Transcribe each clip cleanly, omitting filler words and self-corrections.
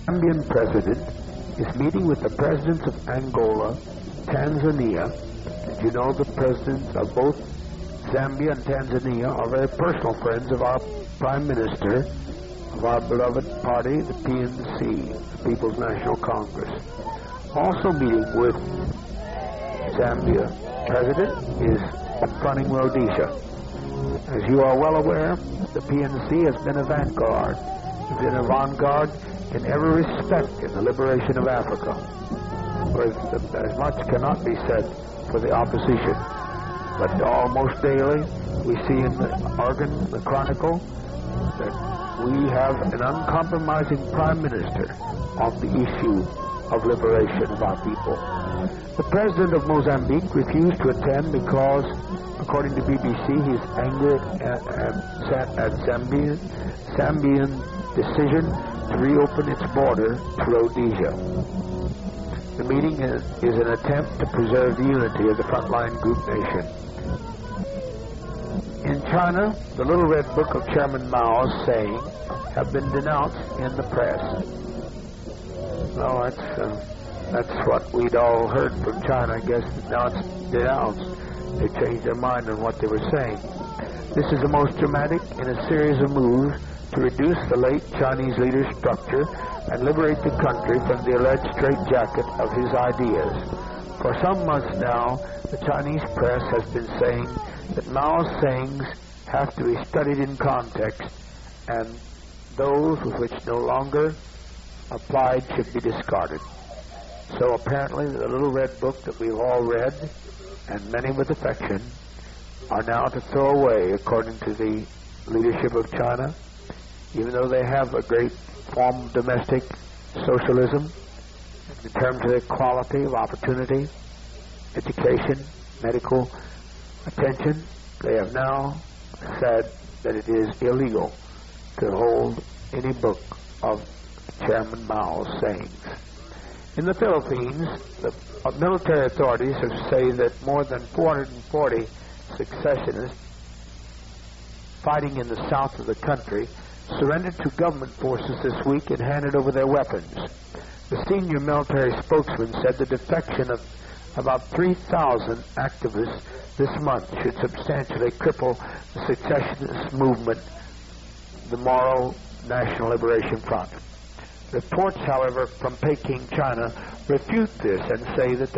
Zambian president is meeting with the presidents of Angola, Tanzania. Did you know the presidents of both Zambia and Tanzania are very personal friends of our Prime Minister of our beloved party, the PNC, the People's National Congress. Also meeting with Zambia president is confronting Rhodesia. As you are well aware, the PNC has been a vanguard. It's been a vanguard in every respect in the liberation of Africa. Whereas as much cannot be said for the opposition. But almost daily, we see in the organ, the Chronicle, that we have an uncompromising Prime Minister on the issue of liberation of our people. The President of Mozambique refused to attend because, according to BBC, he is angry at Zambian decision to reopen its border to Rhodesia. The meeting is an attempt to preserve the unity of the frontline group nation. In China, the Little Red Book of Chairman Mao's sayings have been denounced in the press. Well, that's what we'd all heard from China. I guess now it's denounced. They changed their mind on what they were saying. This is the most dramatic in a series of moves to reduce the late Chinese leader's structure and liberate the country from the alleged straitjacket of his ideas. For some months now, the Chinese press has been saying that Mao's sayings have to be studied in context, and those with which no longer applied should be discarded. So apparently the Little Red Book that we've all read, and many with affection, are now to throw away, according to the leadership of China, even though they have a great form of domestic socialism in terms of equality of opportunity, education, medical attention. They have now said that it is illegal to hold any book of Chairman Mao's sayings. In the Philippines, the military authorities have said that more than 440 secessionists fighting in the south of the country surrendered to government forces this week and handed over their weapons. The senior military spokesman said the defection of about 3,000 activists this month should substantially cripple the secessionist movement, the Moro National Liberation Front. Reports, however, from Peking, China, refute this and say that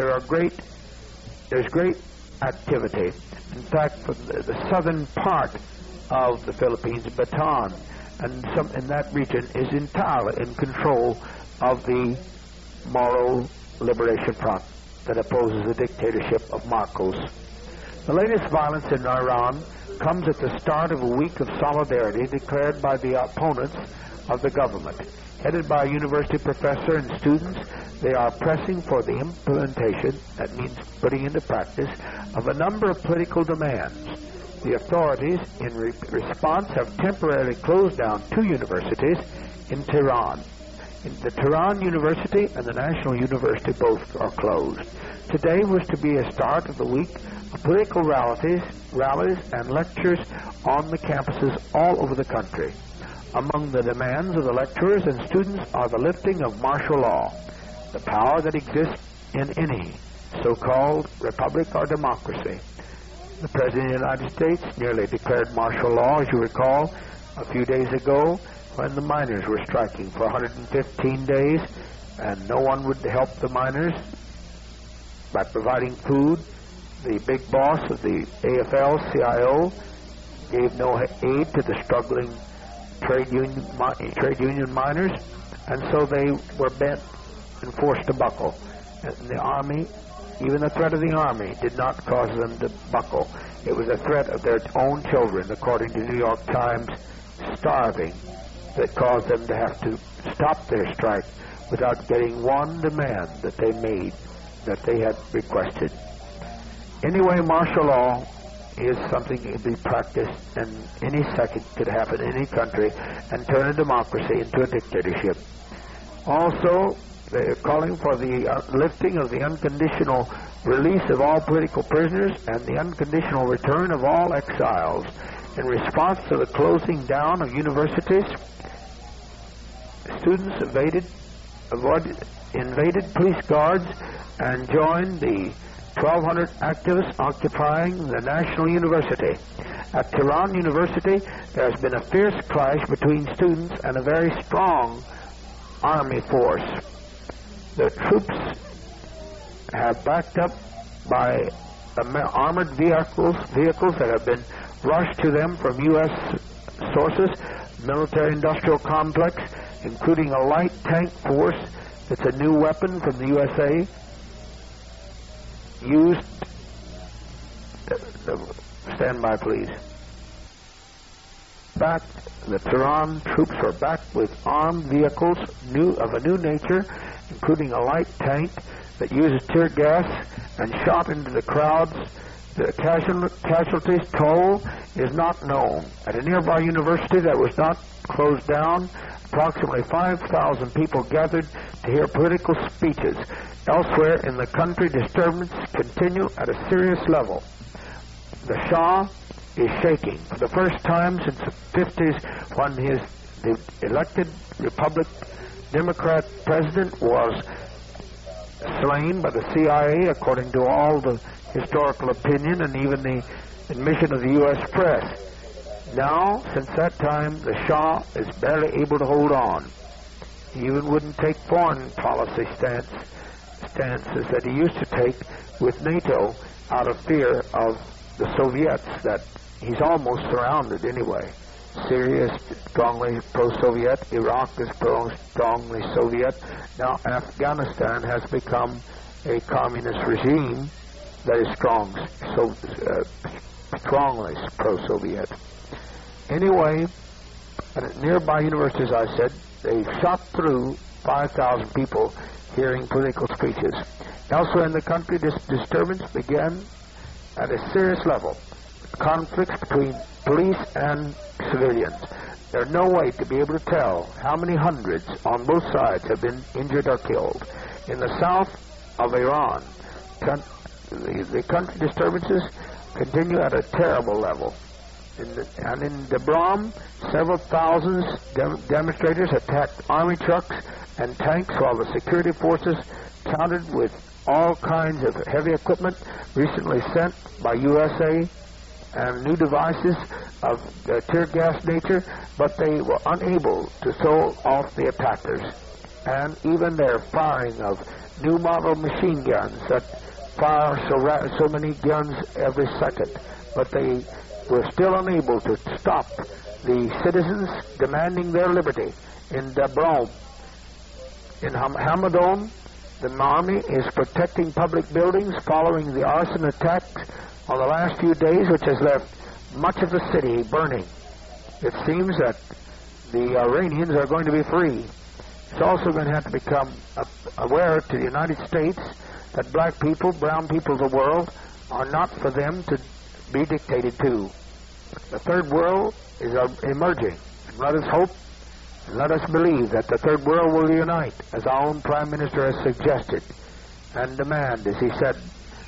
there's great activity. In fact, from the southern part of the Philippines, Bataan, and some in that region is entirely in control of the Moro Liberation Front that opposes the dictatorship of Marcos. The latest violence in Iran comes at the start of a week of solidarity declared by the opponents of the government. Headed by a university professor and students, they are pressing for the implementation, that means putting into practice, of a number of political demands. The authorities, in response, have temporarily closed down 2 universities in Tehran. The Tehran University and the National University both are closed. Today was to be a start of the week of political rallies and lectures on the campuses all over the country. Among the demands of the lecturers and students are the lifting of martial law, the power that exists in any so-called republic or democracy. The President of the United States nearly declared martial law, as you recall, a few days ago when the miners were striking for 115 days, and no one would help the miners by providing food. The big boss of the AFL-CIO gave no aid to the struggling trade union miners, and so they were bent and forced to buckle. And the Army, even the threat of the Army, did not cause them to buckle. It was a threat of their own children, according to New York Times, starving, that caused them to have to stop their strike without getting one demand that they made, that they had requested. Anyway, martial law is something that can be practiced, and any second could happen in any country and turn a democracy into a dictatorship. Also, they are calling for the lifting of the unconditional release of all political prisoners and the unconditional return of all exiles. In response to the closing down of universities, students evaded invaded police guards and joined the 1,200 activists occupying the National University. At Tehran University, there has been a fierce clash between students and a very strong army force. The troops have backed up by armored vehicles that have been rushed to them from U.S. sources, military-industrial complex, including a light tank force that's a new weapon from the USA, used... Stand by, please. The Tehran troops are back with armed vehicles of a new nature, including a light tank that uses tear gas and shot into the crowds. The casualties toll is not known. At a nearby university that was not closed down, approximately 5,000 people gathered to hear political speeches. Elsewhere in the country, disturbances continue at a serious level. The Shah is shaking. For the first time since the 50s, when the elected Democrat president was slain by the CIA, according to all the historical opinion and even the admission of the U.S. press. Now, since that time, the Shah is barely able to hold on. He even wouldn't take foreign policy stances that he used to take with NATO out of fear of the Soviets, that he's almost surrounded anyway. Syria is strongly pro-Soviet. Iraq is strongly Soviet. Now Afghanistan has become a communist regime that is strongly pro-Soviet. Anyway, at nearby universities, I said, they shot through 5,000 people hearing political speeches. Elsewhere in the country, this disturbance began at a serious level. Conflicts between police and civilians. There's no way to be able to tell how many hundreds on both sides have been injured or killed. In the south of Iran, the country disturbances continue at a terrible level. And in Debram, several thousands demonstrators attacked army trucks and tanks, while the security forces, countered with all kinds of heavy equipment recently sent by USA and new devices of tear gas nature, but they were unable to throw off the attackers. And even their firing of new model machine guns that fire so many guns every second, but they were still unable to stop the citizens demanding their liberty. In Debram, in Hamadan, the army is protecting public buildings following the arson attacks on the last few days, which has left much of the city burning. It seems that the Iranians are going to be free. It's also going to have to become aware to the United States that black people, brown people of the world, are not for them to be dictated to. The third world is emerging. And let us hope and let us believe that the third world will unite, as our own Prime Minister has suggested, and demand, as he said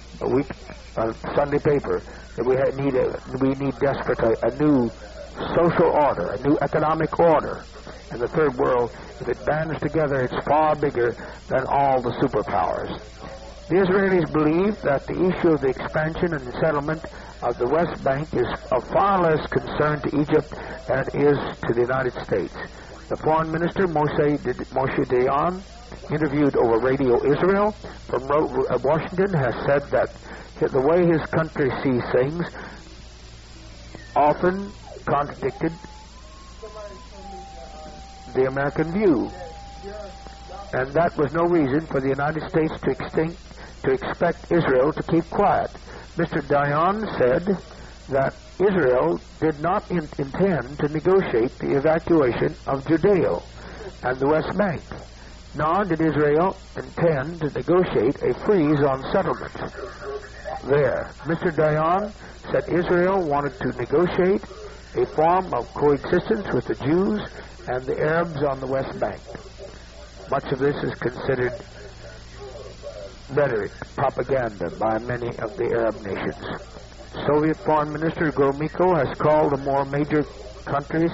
a Sunday paper, that we need desperately a new social order, a new economic order. And the third world, if it bands together, it's far bigger than all the superpowers. The Israelis believe that the issue of the expansion and settlement of the West Bank is of far less concern to Egypt than it is to the United States. The foreign minister, Moshe Dayan, interviewed over Radio Israel from Washington, has said that the way his country sees things often contradicted the American view. And that was no reason for the United States to expect Israel to keep quiet. Mr. Dayan said that Israel did not intend to negotiate the evacuation of Judea and the West Bank, nor did Israel intend to negotiate a freeze on settlements there. Mr. Dayan said Israel wanted to negotiate a form of coexistence with the Jews and the Arabs on the West Bank. Much of this is considered rhetoric, propaganda by many of the Arab nations. Soviet Foreign Minister Gromyko has called the more major countries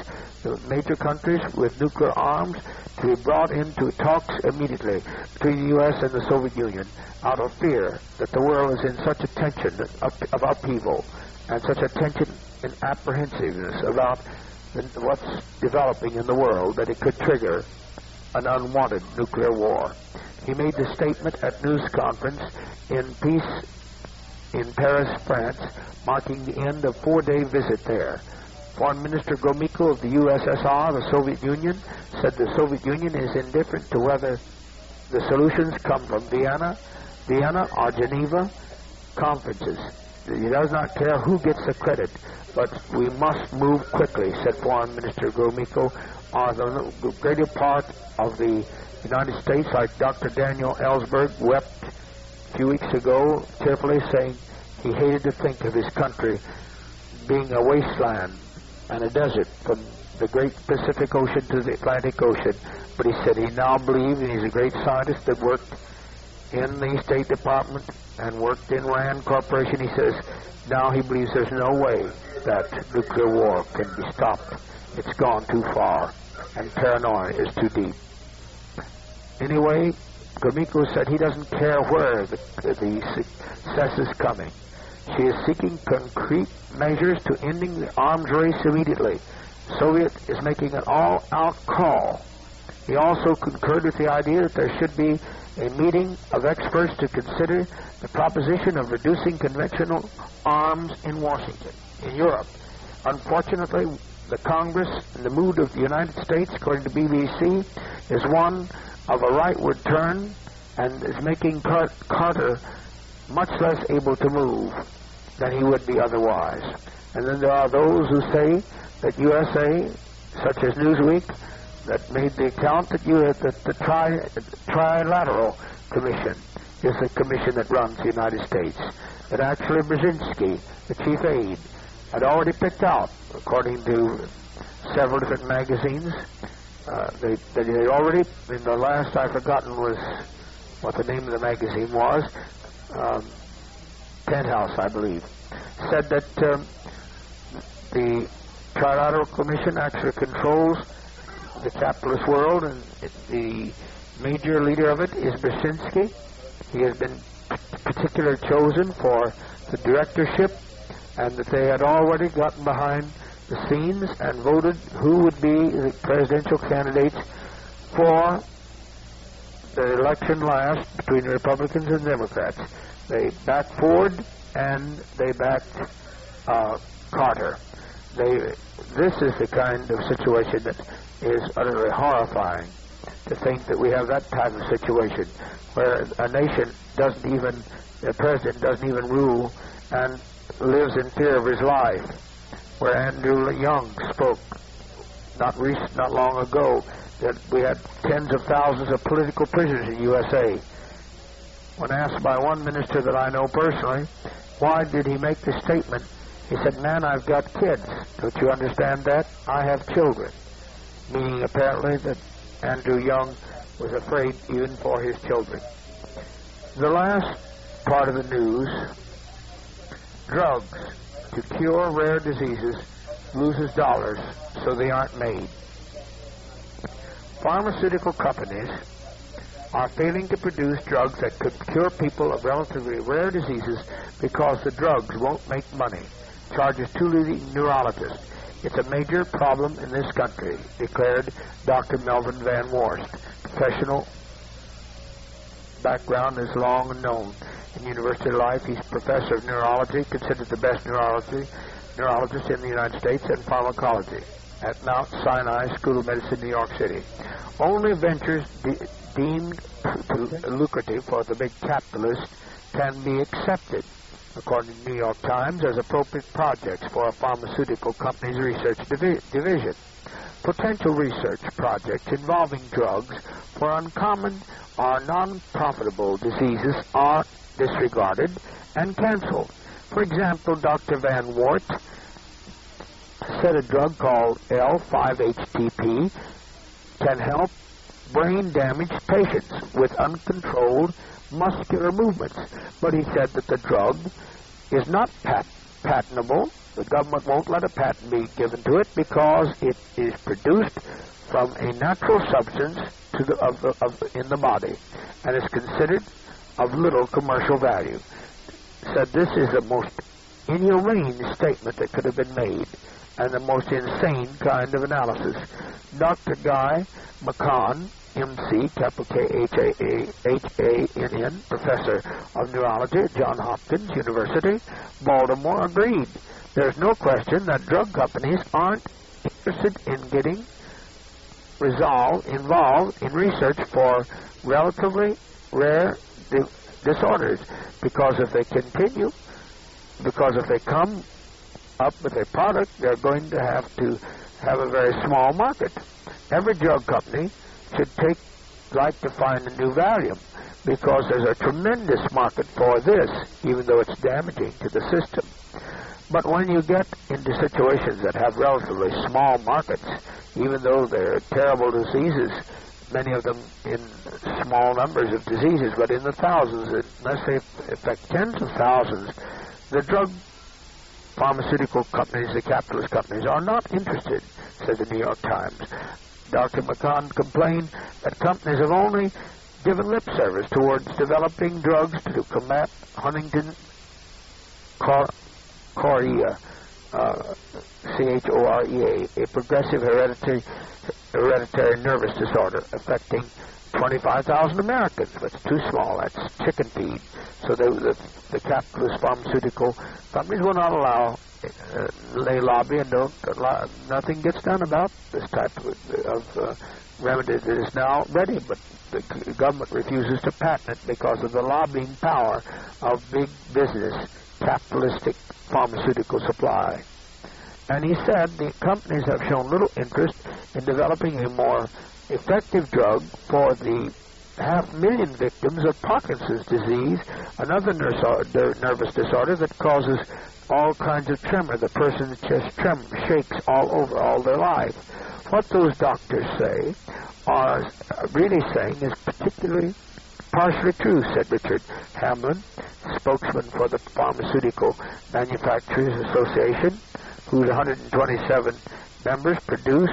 the major countries with nuclear arms to be brought into talks immediately between the U.S. and the Soviet Union out of fear that the world is in such a tension of upheaval and such a tension and apprehensiveness about what's developing in the world that it could trigger an unwanted nuclear war. He made the statement at news conference in peace in Paris, France, marking the end of a 4-day visit there. Foreign Minister Gromyko of the USSR, the Soviet Union, said the Soviet Union is indifferent to whether the solutions come from Vienna or Geneva conferences. He does not care who gets the credit, but we must move quickly, said Foreign Minister Gromyko. The greater part of the United States, like Dr. Daniel Ellsberg, wept a few weeks ago, tearfully saying he hated to think of his country being a wasteland and a desert from the great Pacific Ocean to the Atlantic Ocean. But he said he now believes, and he's a great scientist that worked in the State Department and worked in RAND Corporation. He says now he believes there's no way that nuclear war can be stopped. It's gone too far, and paranoia is too deep. Anyway, Gromyko said he doesn't care where the success is coming. She is seeking concrete measures to ending the arms race immediately. Soviet is making an all-out call. He also concurred with the idea that there should be a meeting of experts to consider the proposition of reducing conventional arms in Washington, in Europe. Unfortunately, the Congress and the mood of the United States, according to BBC, is one of a rightward turn and is making Carter much less able to move than he would be otherwise. And then there are those who say that USA, such as Newsweek, that made the account that the Trilateral Commission is the commission that runs the United States. That actually Brzezinski, the chief aide, had already picked out, according to several different magazines, they already, in the last I've forgotten was what the name of the magazine was, Penthouse, I believe, said that the Trilateral Commission actually controls the capitalist world, and the major leader of it is Brzezinski. He has been particularly chosen for the directorship, and that they had already gotten behind the scenes and voted who would be the presidential candidates for the election last between the Republicans and Democrats. They backed Ford and they backed Carter. This is the kind of situation that is utterly horrifying, to think that we have that type of situation where a nation doesn't even, the president doesn't even rule and lives in fear of his life. Where Andrew Young spoke not long ago that we had tens of thousands of political prisoners in the USA. When asked by one minister that I know personally, why did he make the statement? He said, "Man, I've got kids. Don't you understand that? I have children." Meaning apparently that Andrew Young was afraid even for his children. The last part of the news, drugs to cure rare diseases loses dollars, so they aren't made. Pharmaceutical companies are failing to produce drugs that could cure people of relatively rare diseases because the drugs won't make money. Charges to the neurologist. It's a major problem in this country, declared Dr. Melvin Van Worst. Professional background is long and known. In university life, he's professor of neurology, considered the best neurologist in the United States, and pharmacology at Mount Sinai School of Medicine, New York City. Only ventures deemed lucrative for the big capitalist can be accepted, according to the New York Times, as appropriate projects for a pharmaceutical company's research division. Potential research projects involving drugs for uncommon or non-profitable diseases are disregarded and canceled. For example, Dr. Van Wart said a drug called L5-HTP can help brain-damaged patients with uncontrolled muscular movements. But he said that the drug is not patentable The government won't let a patent be given to it because it is produced from a natural substance in the body and is considered of little commercial value. Said this is the most inhumane statement that could have been made and the most insane kind of analysis. Dr. Guy McCann, M.C., capital K-H-A-N-N, professor of neurology at Johns Hopkins University, Baltimore, agreed. There's no question that drug companies aren't interested in getting involved in research for relatively rare disorders, because if they come up with a product, they're going to have a very small market. Every drug company should like to find a new Valium, because there's a tremendous market for this, even though it's damaging to the system. But when you get into situations that have relatively small markets, even though they're terrible diseases, many of them in small numbers of diseases, but in the thousands, unless they affect tens of thousands, the drug pharmaceutical companies, the capitalist companies, are not interested, said the New York Times. Dr. McCann complained that companies have only given lip service towards developing drugs to combat Huntington chorea, C-H-O-R-E-A, a progressive hereditary nervous disorder affecting 25,000 Americans. That's too small. That's chicken feed. So the capitalist pharmaceutical companies will not allow, they lobby and nothing gets done about this type of remedy that is now ready, but the government refuses to patent it because of the lobbying power of big business, capitalistic pharmaceutical supply. And he said the companies have shown little interest in developing a more effective drug for the 500,000 victims of Parkinson's disease, another nervous disorder that causes all kinds of tremor. The person just shakes all over all their life. What those doctors say are really saying is partially true, said Richard Hamlin, spokesman for the Pharmaceutical Manufacturers Association, whose 127 members produce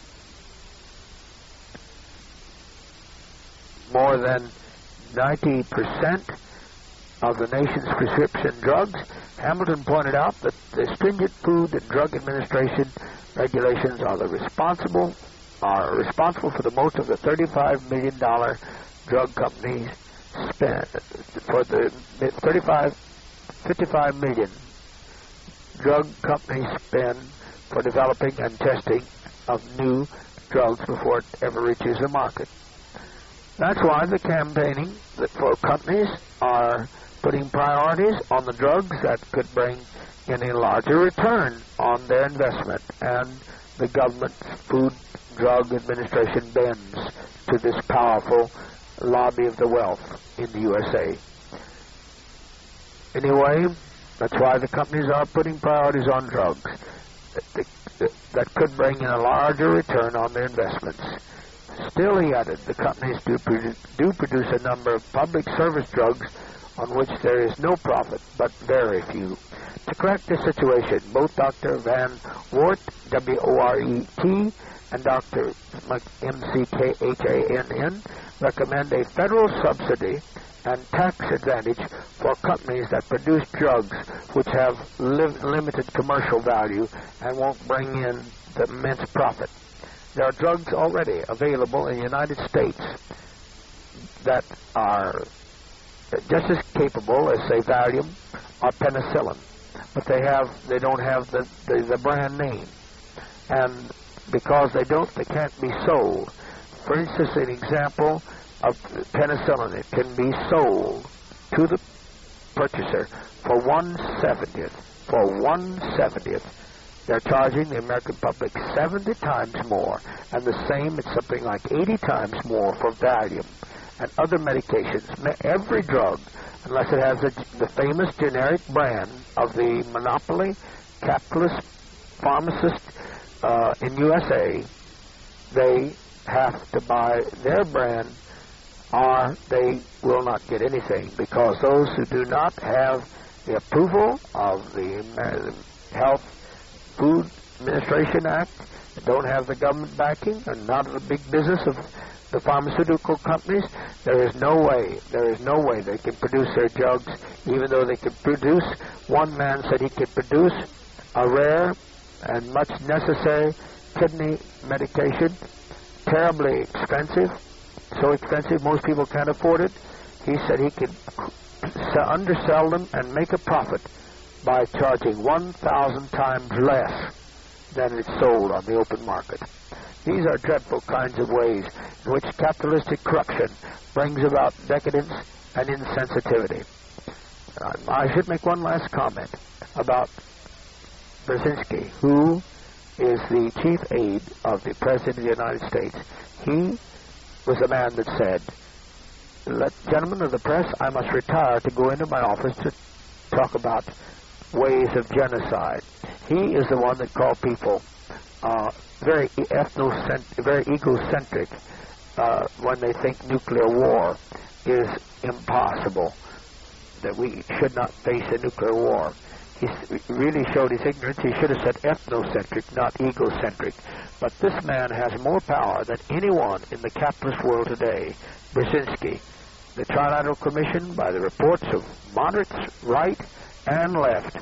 more than 90% of the nation's prescription drugs. Hamilton pointed out that the stringent Food and Drug Administration regulations are responsible for the most of the $35 million drug companies spend. For the 55 million drug companies spend for developing and testing of new drugs before it ever reaches the market. That's why the campaigning for companies are putting priorities on the drugs that could bring in a larger return on their investment, and the government Food Drug Administration bends to this powerful lobby of the wealth in the USA. Anyway, that's why the companies are putting priorities on drugs that could bring in a larger return on their investments. Still, he added, the companies do produce a number of public service drugs on which there is no profit, but very few. To correct this situation, both Dr. Van Wart, W-O-R-E-T, and Dr. M-C-K-H-A-N-N recommend a federal subsidy and tax advantage for companies that produce drugs which have limited commercial value and won't bring in the immense profit. There are drugs already available in the United States that are just as capable as, say, Valium or penicillin, but they don't have the brand name, and because they can't be sold. For instance, an example of penicillin, it can be sold to the purchaser for 1/70th. For 1/70th. They're charging the American public 70 times more, and the same, it's something like 80 times more for Valium and other medications. Every drug, unless it has the famous generic brand of the monopoly capitalist pharmacist in USA, they have to buy their brand or they will not get anything, because those who do not have the approval of the Health Food Administration Act, don't have the government backing, and not the big business of the pharmaceutical companies, there is no way they can produce their drugs, even though they could produce. One man said he could produce a rare and much necessary kidney medication, terribly expensive, so expensive most people can't afford it. He said he could undersell them and make a profit by charging 1,000 times less than it's sold on the open market. These are dreadful kinds of ways in which capitalistic corruption brings about decadence and insensitivity. I should make one last comment about Brzezinski, who is the chief aide of the President of the United States. He was a man that said, gentlemen of the press, I must retire to go into my office to talk about ways of genocide. He is the one that called people very egocentric when they think nuclear war is impossible, that we should not face a nuclear war. He really showed his ignorance. He should have said ethnocentric, not egocentric. But this man has more power than anyone in the capitalist world today. Brzezinski, the Trilateral Commission, by the reports of moderates, right and left,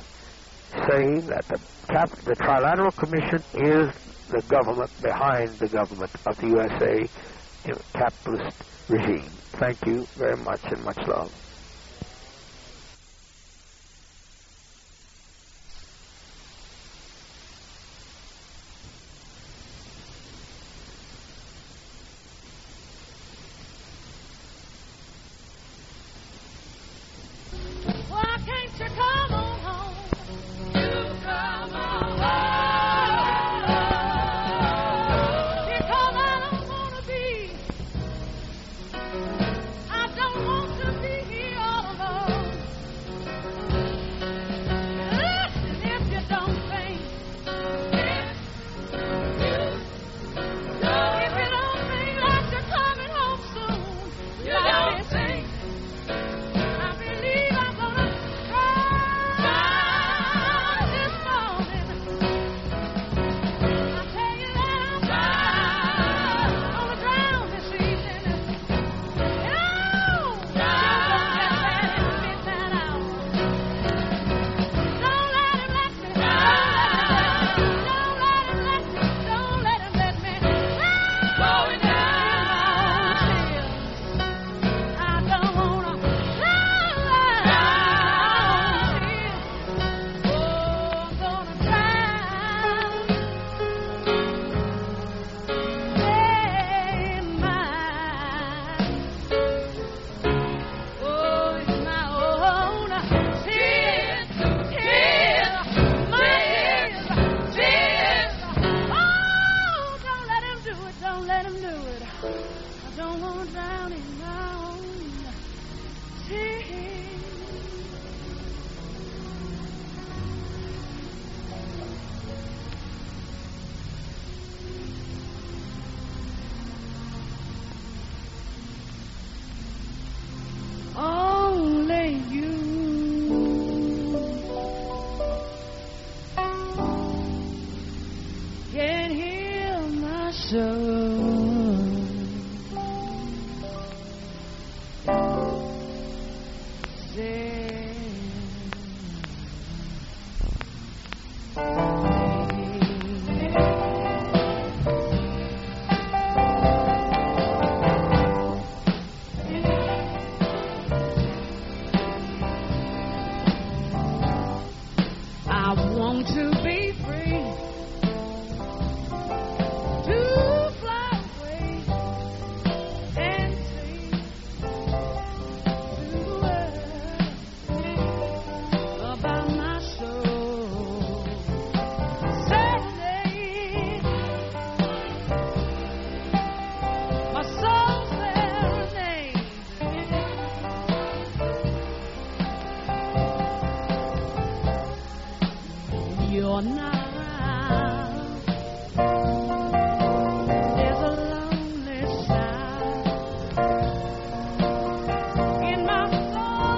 say that the Trilateral Commission is the government behind the government of the USA capitalist regime. Thank you very much and much love.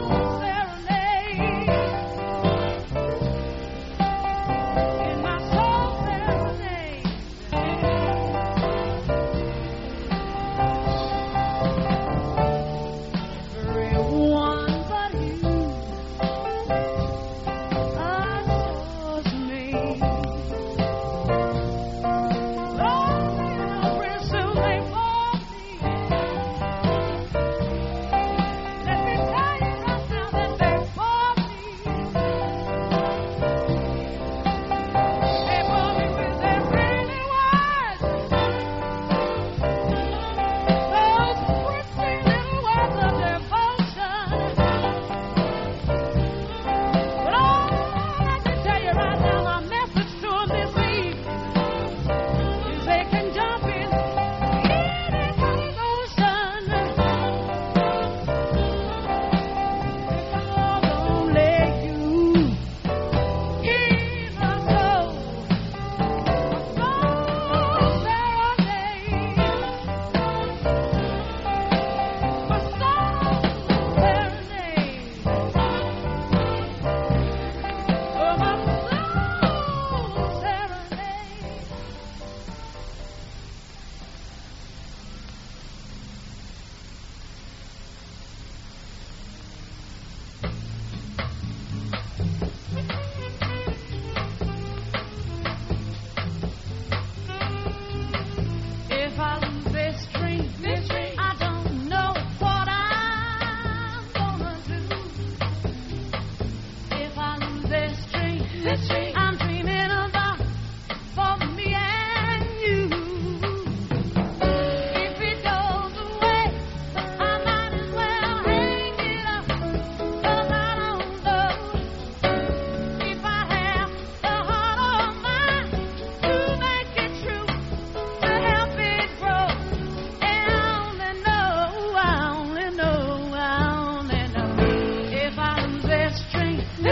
In my soul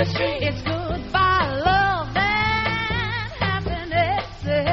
It's goodbye, love, and happiness.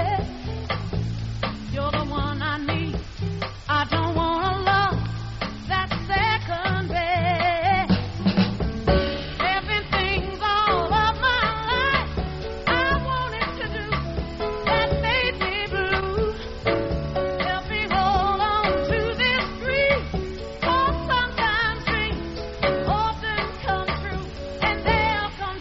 You're the one I need. I don't want a love that's second best. There've been things all of my life I wanted to do that made me blue. Help me hold on to this dream, 'cause sometimes dreams often come true, and they'll come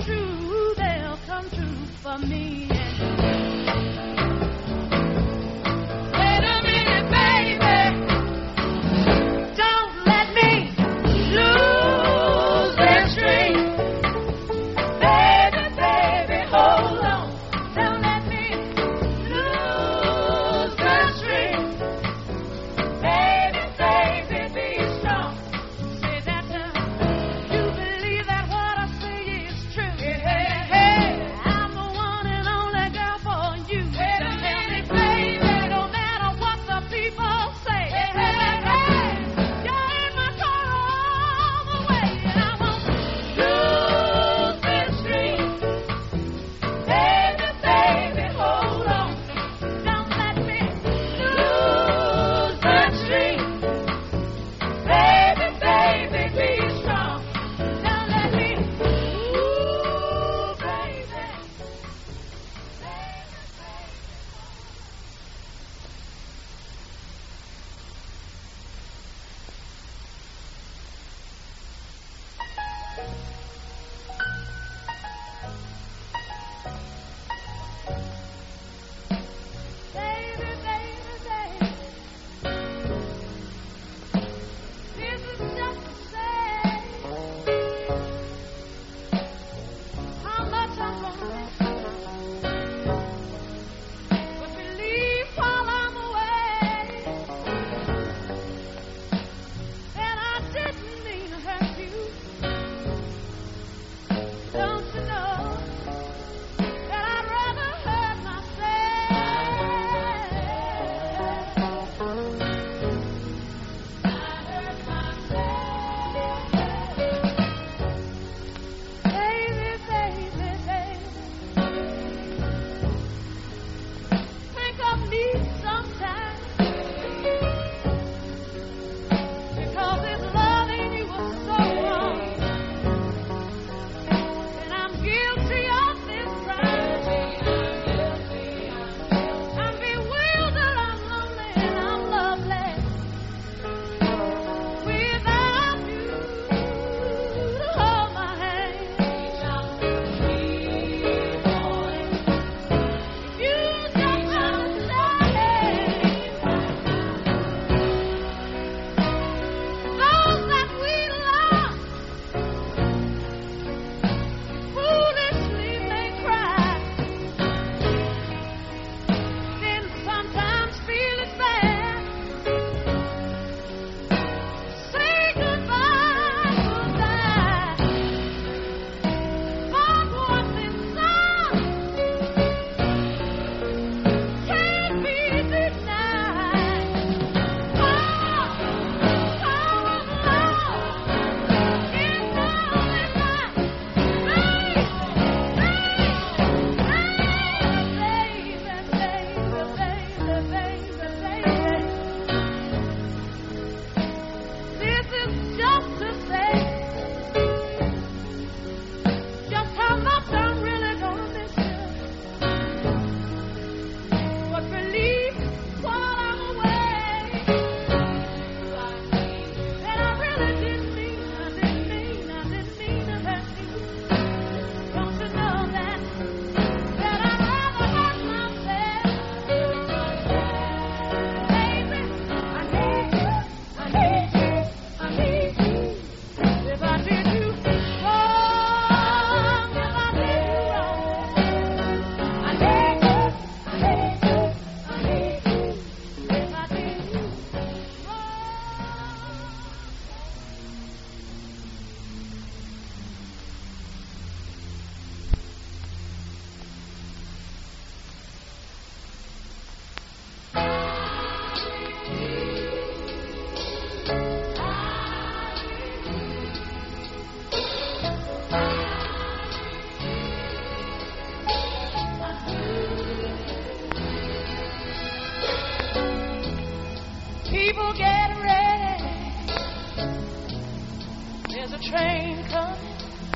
There's a train coming.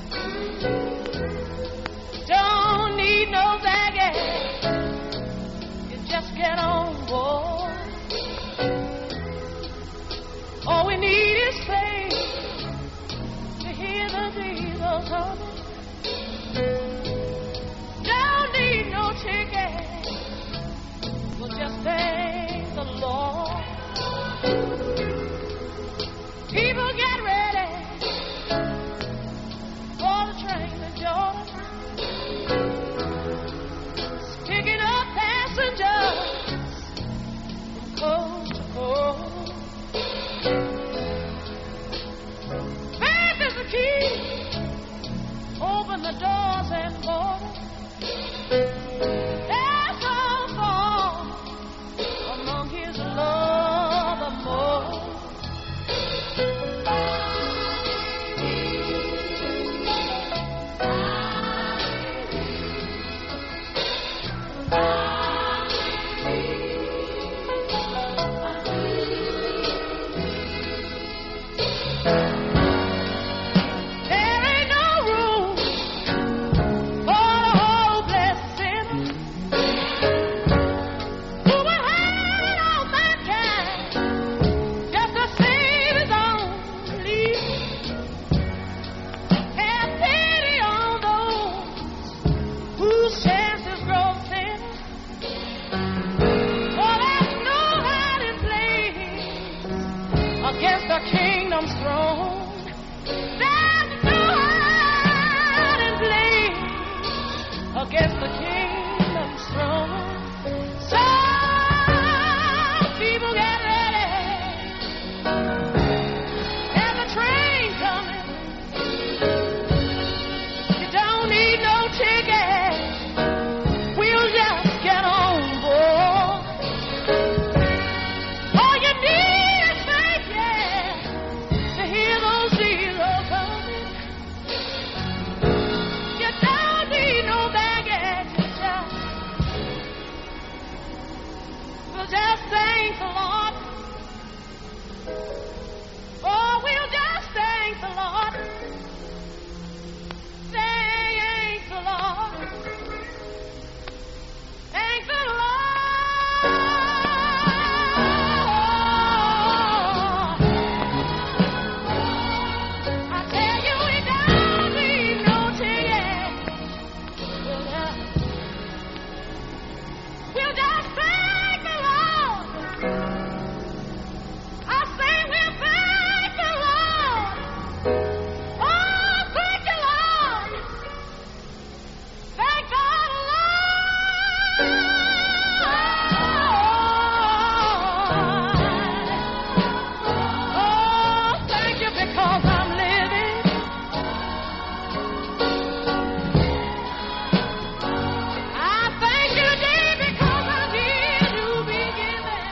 Don't need no baggage. You just get on board. All we need is faith to hear the diesel coming. Don't need no ticket. We'll just thank the Lord. People get ready for the train to Jordan. It's picking up passengers from coast to coast. Faith is the key. Open the doors and borders. There's all fall among his love the most. Against the kingdom's throne, there's no hiding place. Against the kingdom's throne, so people get ready. There's a train coming. You don't need no ticket. We'll just get on board. All you need is faith, yeah, to hear those zeros coming. You don't need no baggage, we'll just thank the Lord. Oh, we'll just thank the Lord. Thank the Lord. Thank the Lord. I tell you, we don't need no ticket. We'll just thank the Lord. I say we'll thank the Lord. Oh, thank you, Lord. Thank the Lord. Oh, thank you because I'm living. I thank you today because I'm here to be given.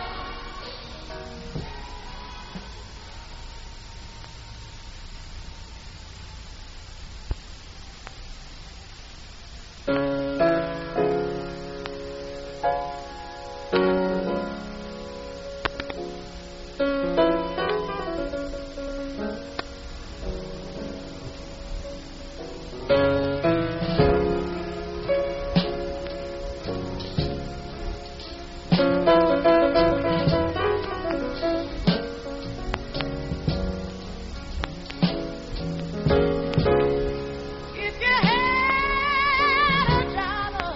If you had a dollar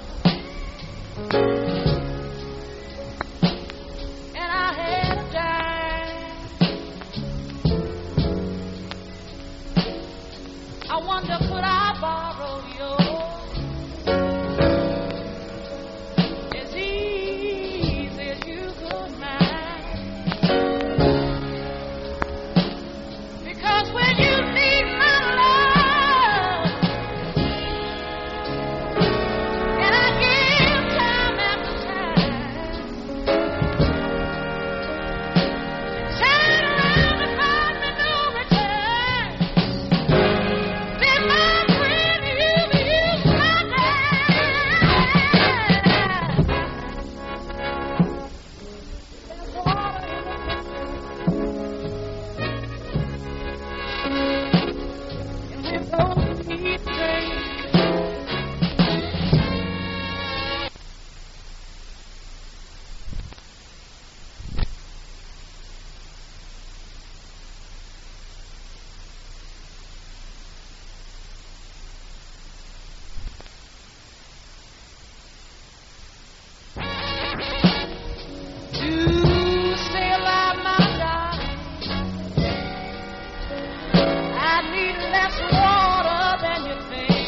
and I had a dime, I wonder could I borrow yours as easy as you could mine? Because when you need my love and I give time after time, turn around and find me no return, then my need less water than you think.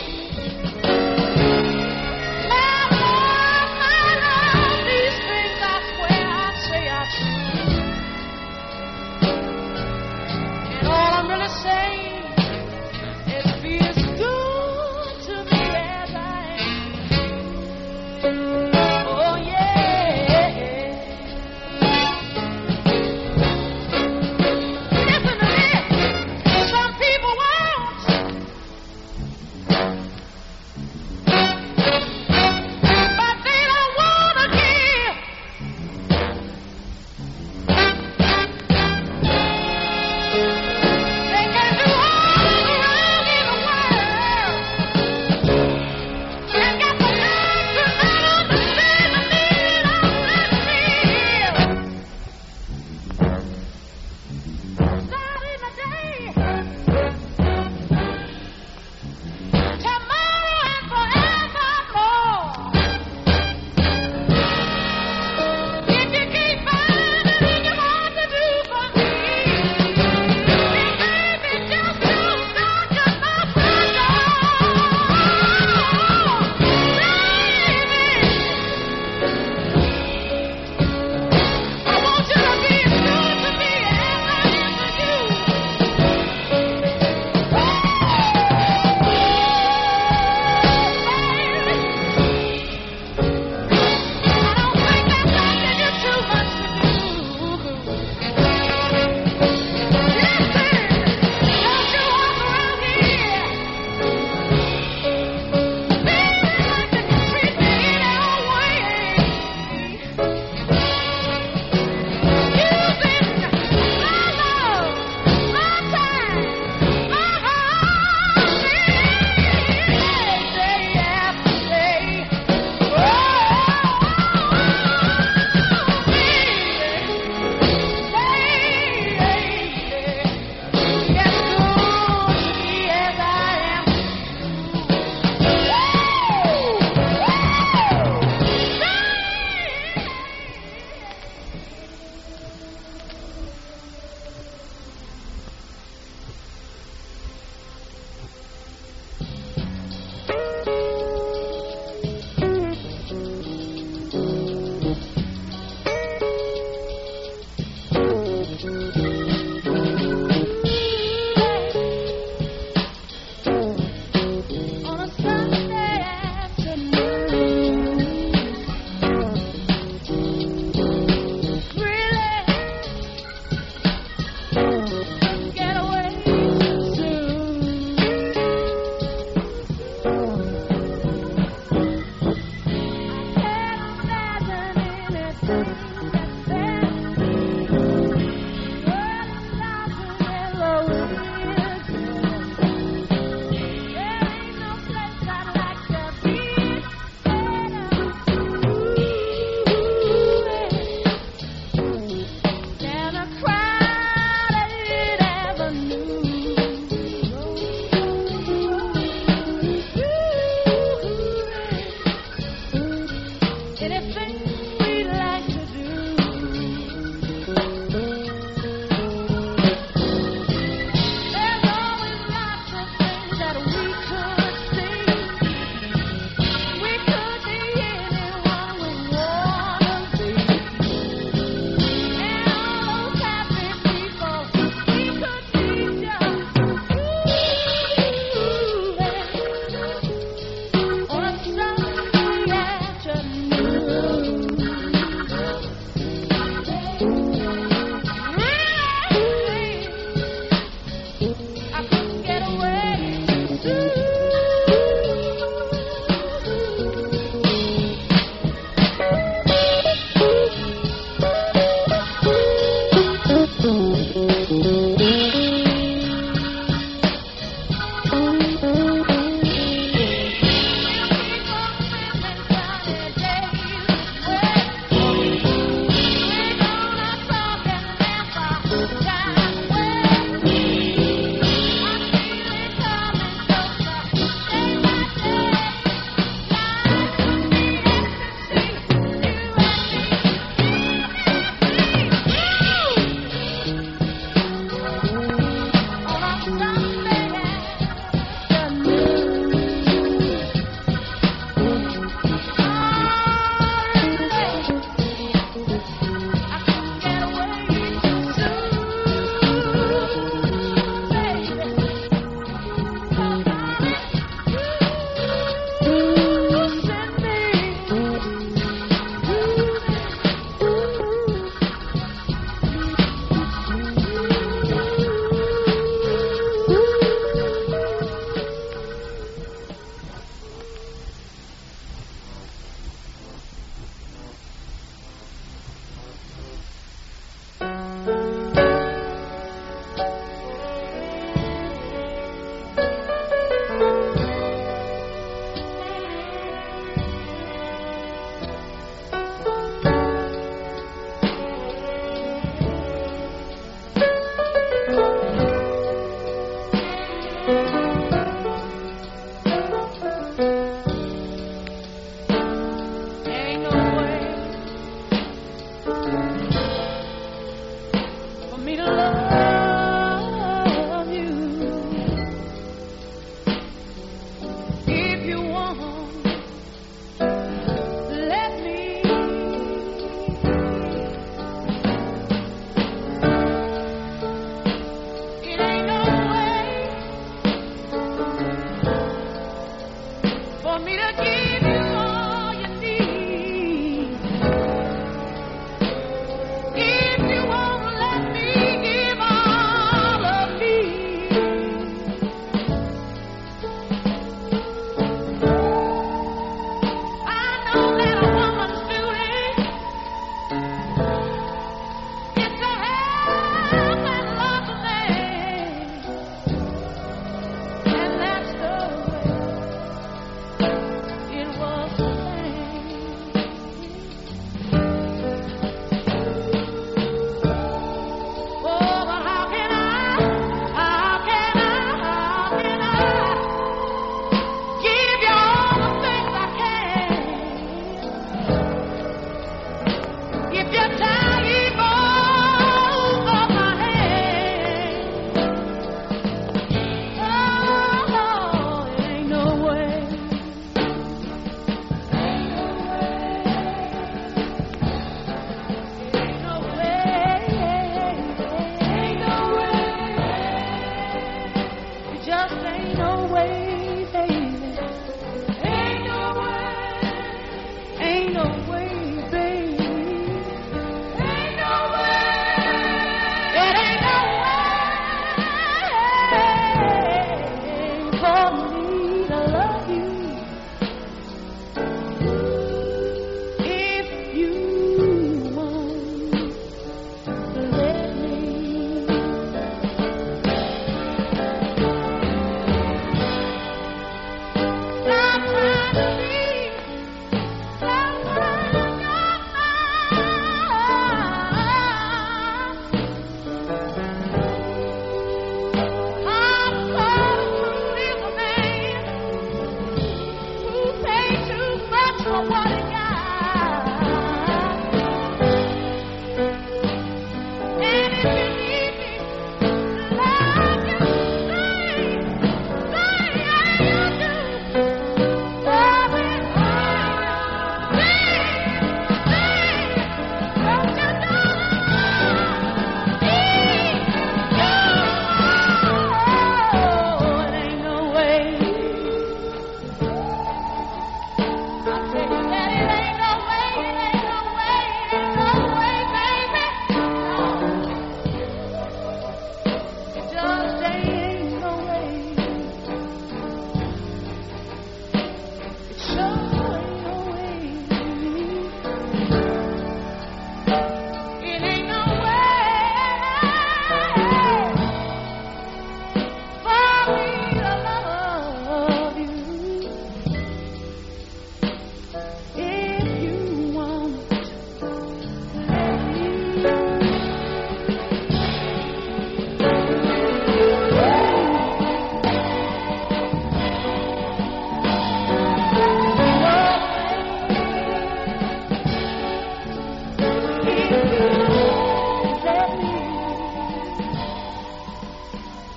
My love, these things I swear I say are true. And all I'm really saying is be as good to me as I am. Oh yeah. Listen to me. Some people won't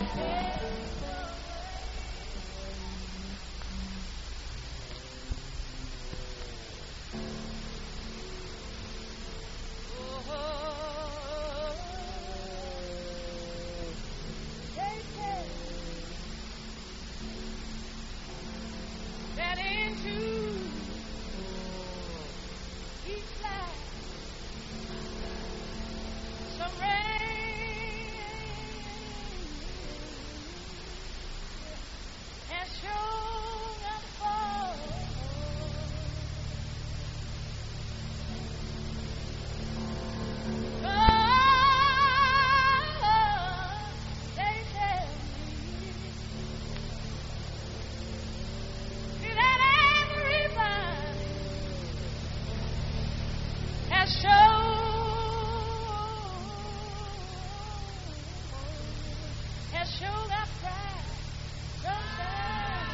That into each life some rain has shown up fall. They tell me that everybody has shown up pride sometimes.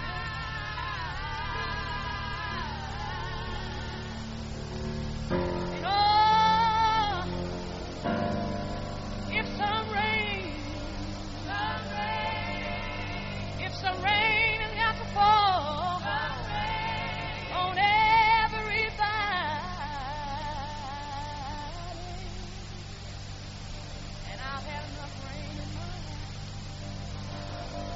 And oh, if some rain has got to fall on everybody, and I've had enough rain in my life.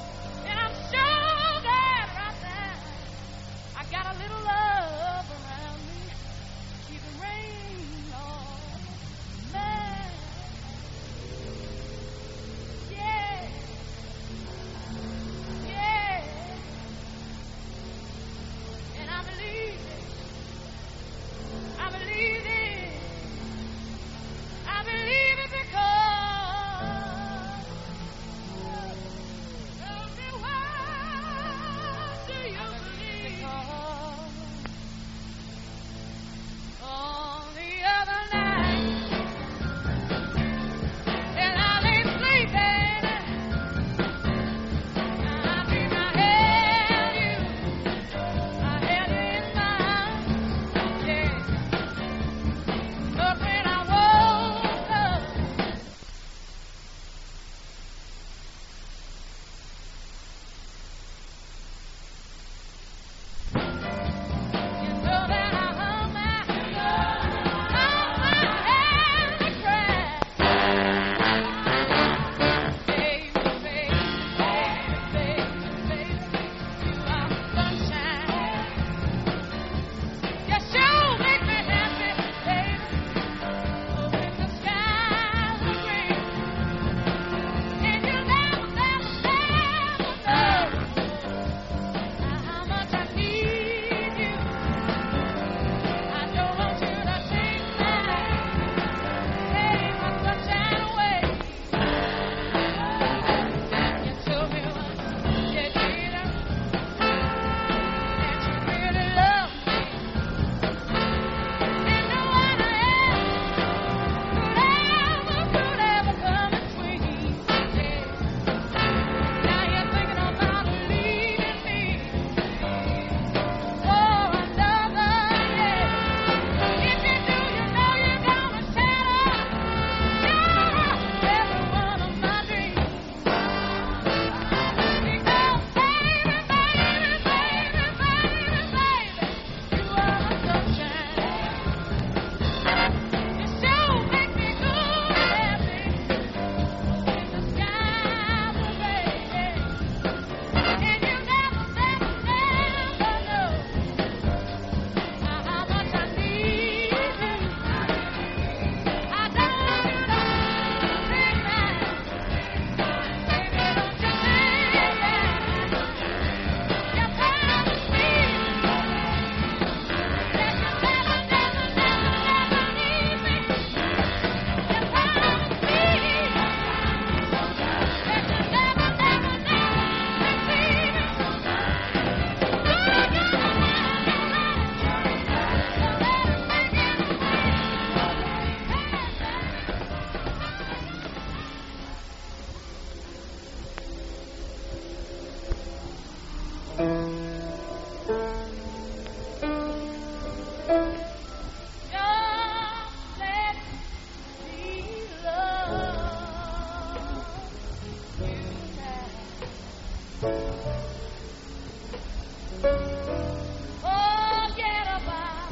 Forget about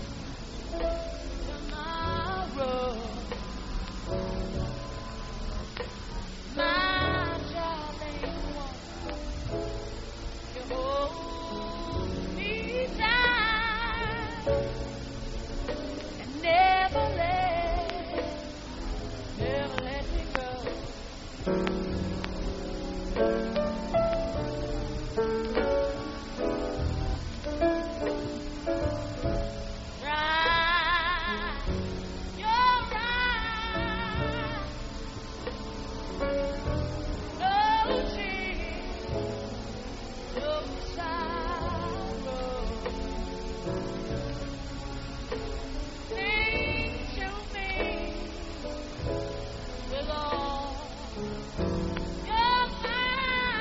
tomorrow. My darling one, you hold me tight and never let me go. With all your mind.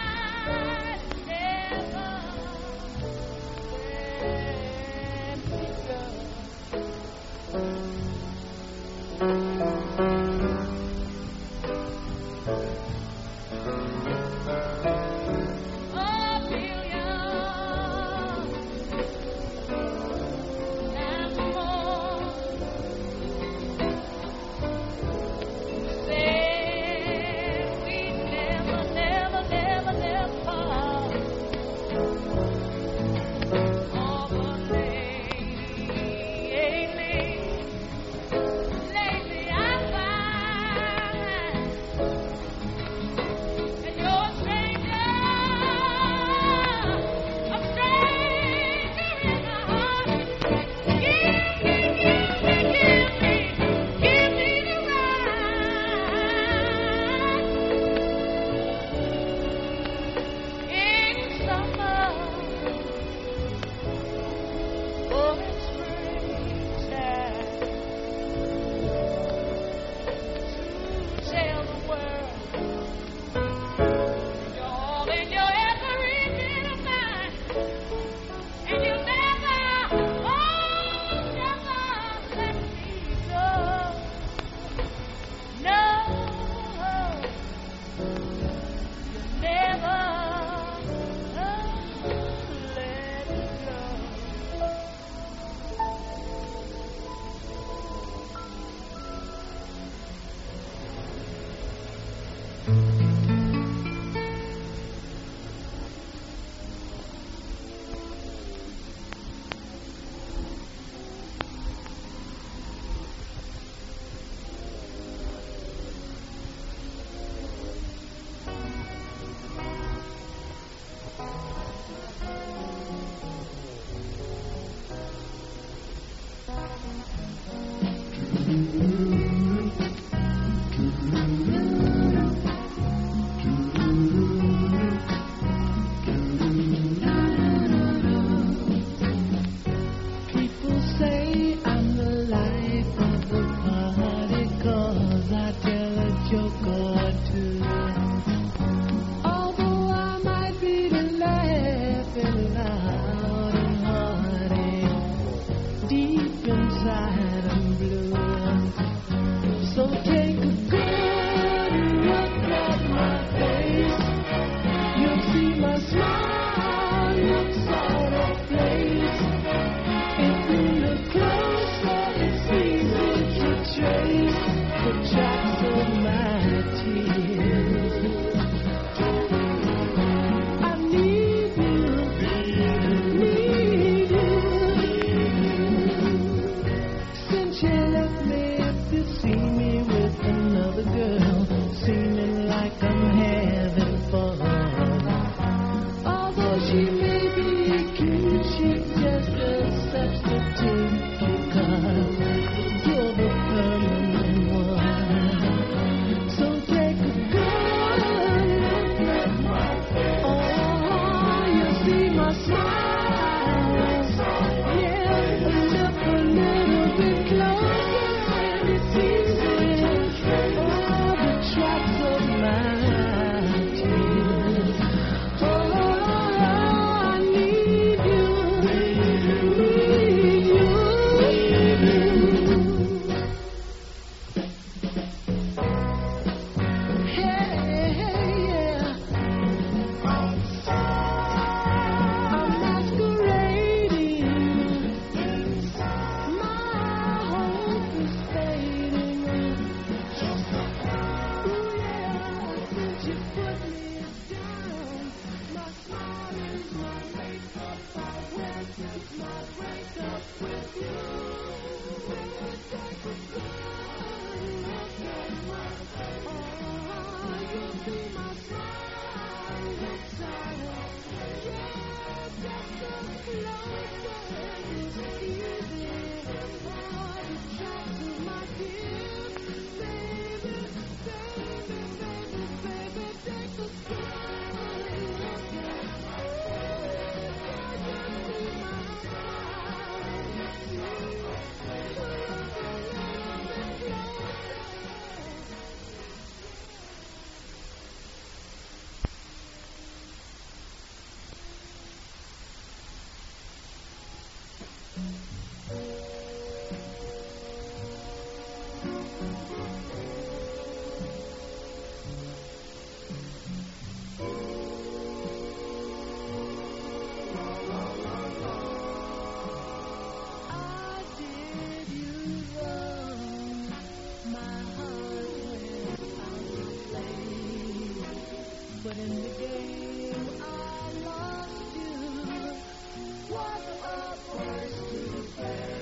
But in the game I lost you. What a price to pay.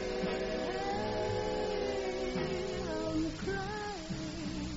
I'm crying.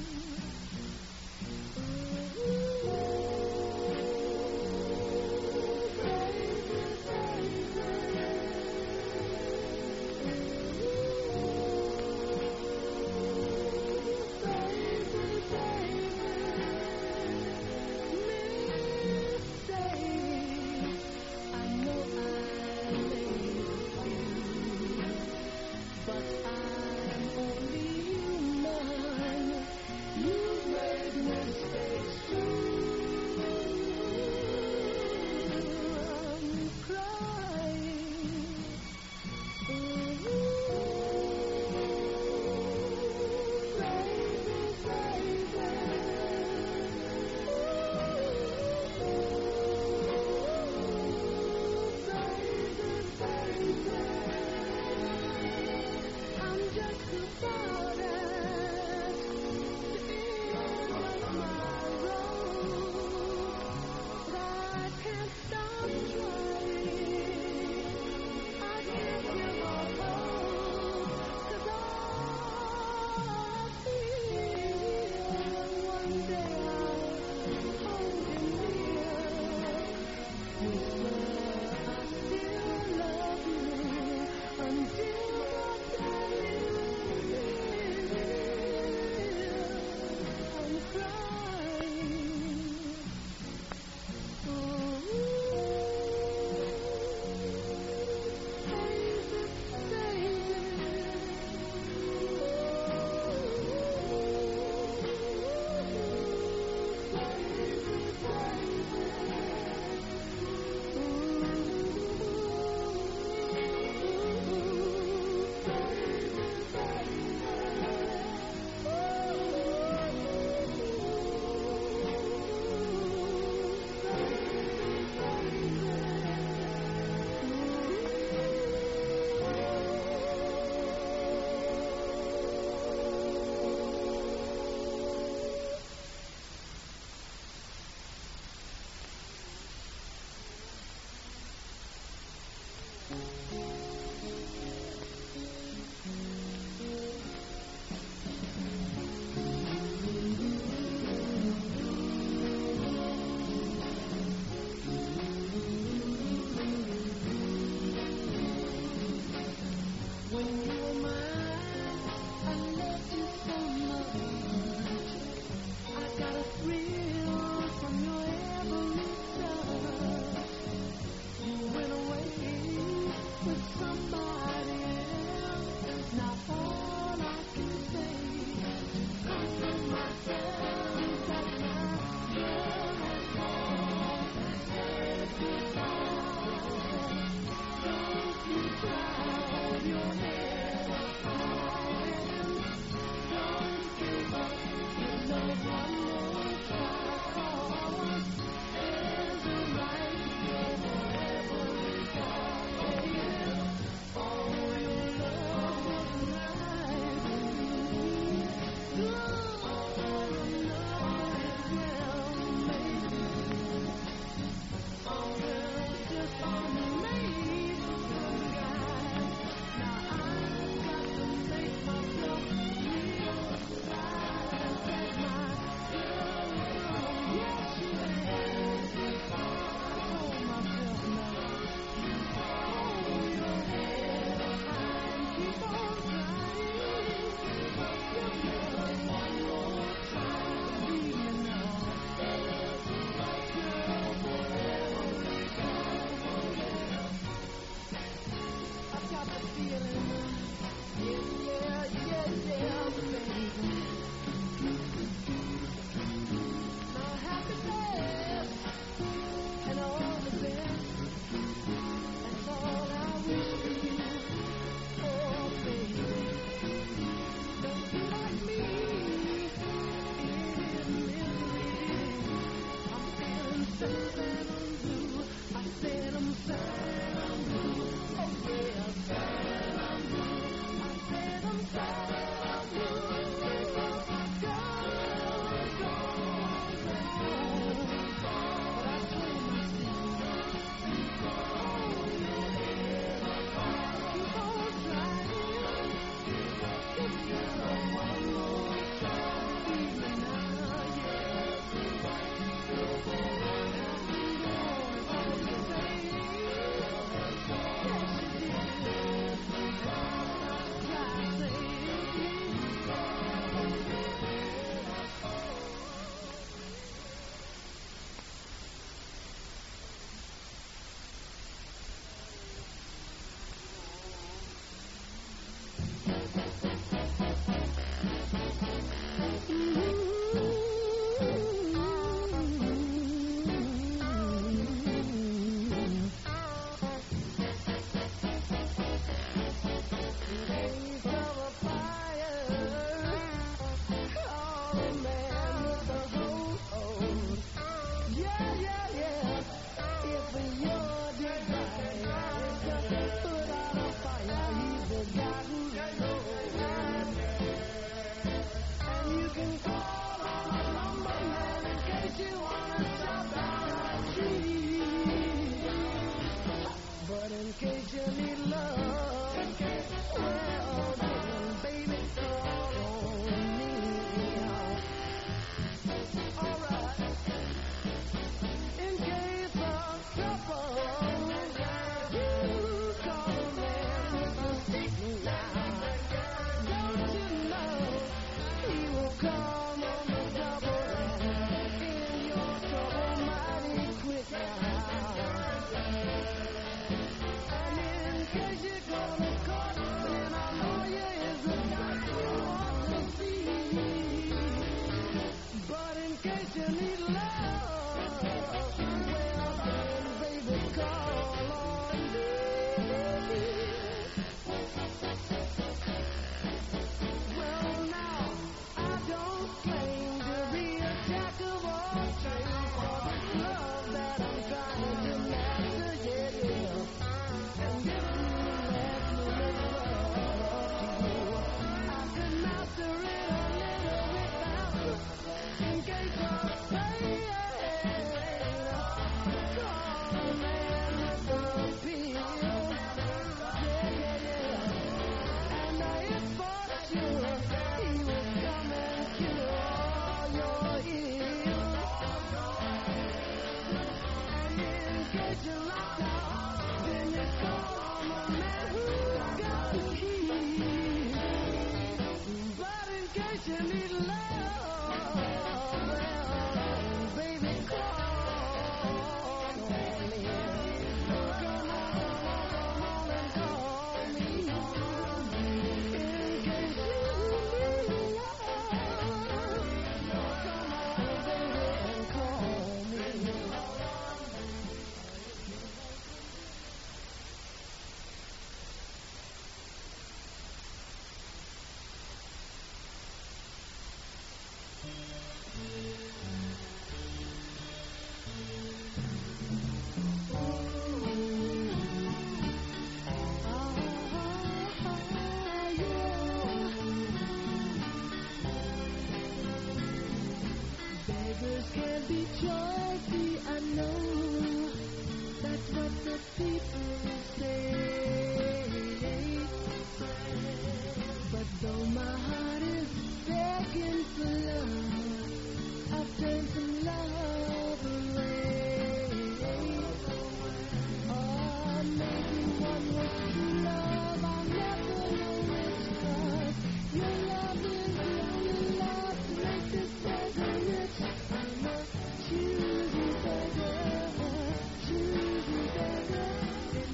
Choosy beggar,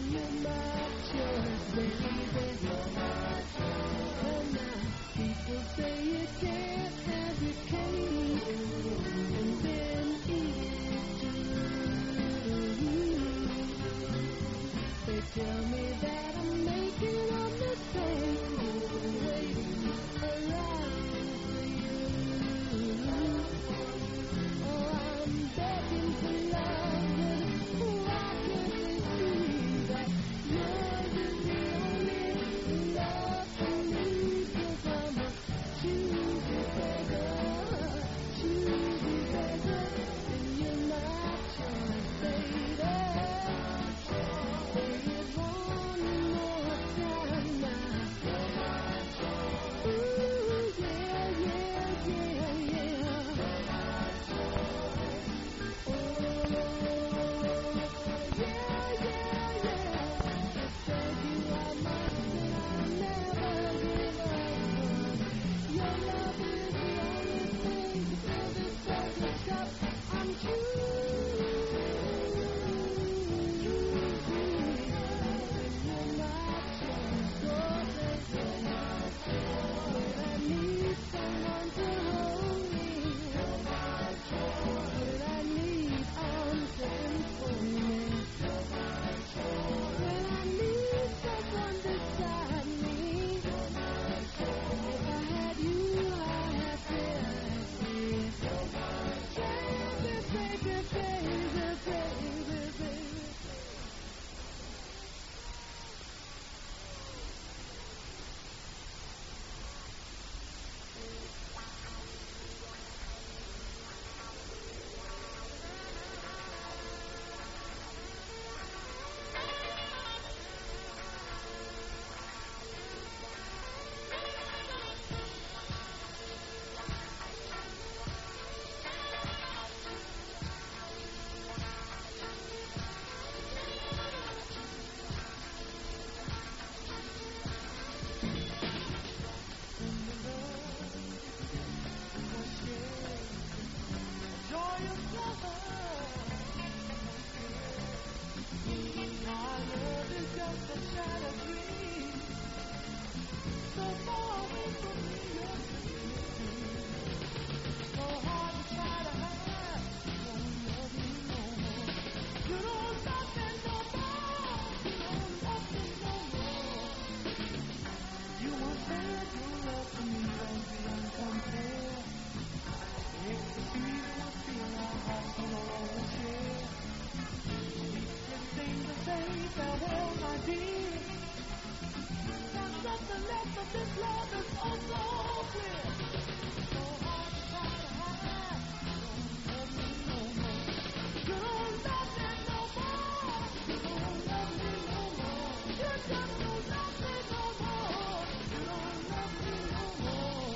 of this love is oh so clear. So hard to try to hide. Don't love me no more. You don't love me no more. You don't love me no more. You just don't love me no more. You don't love me no more.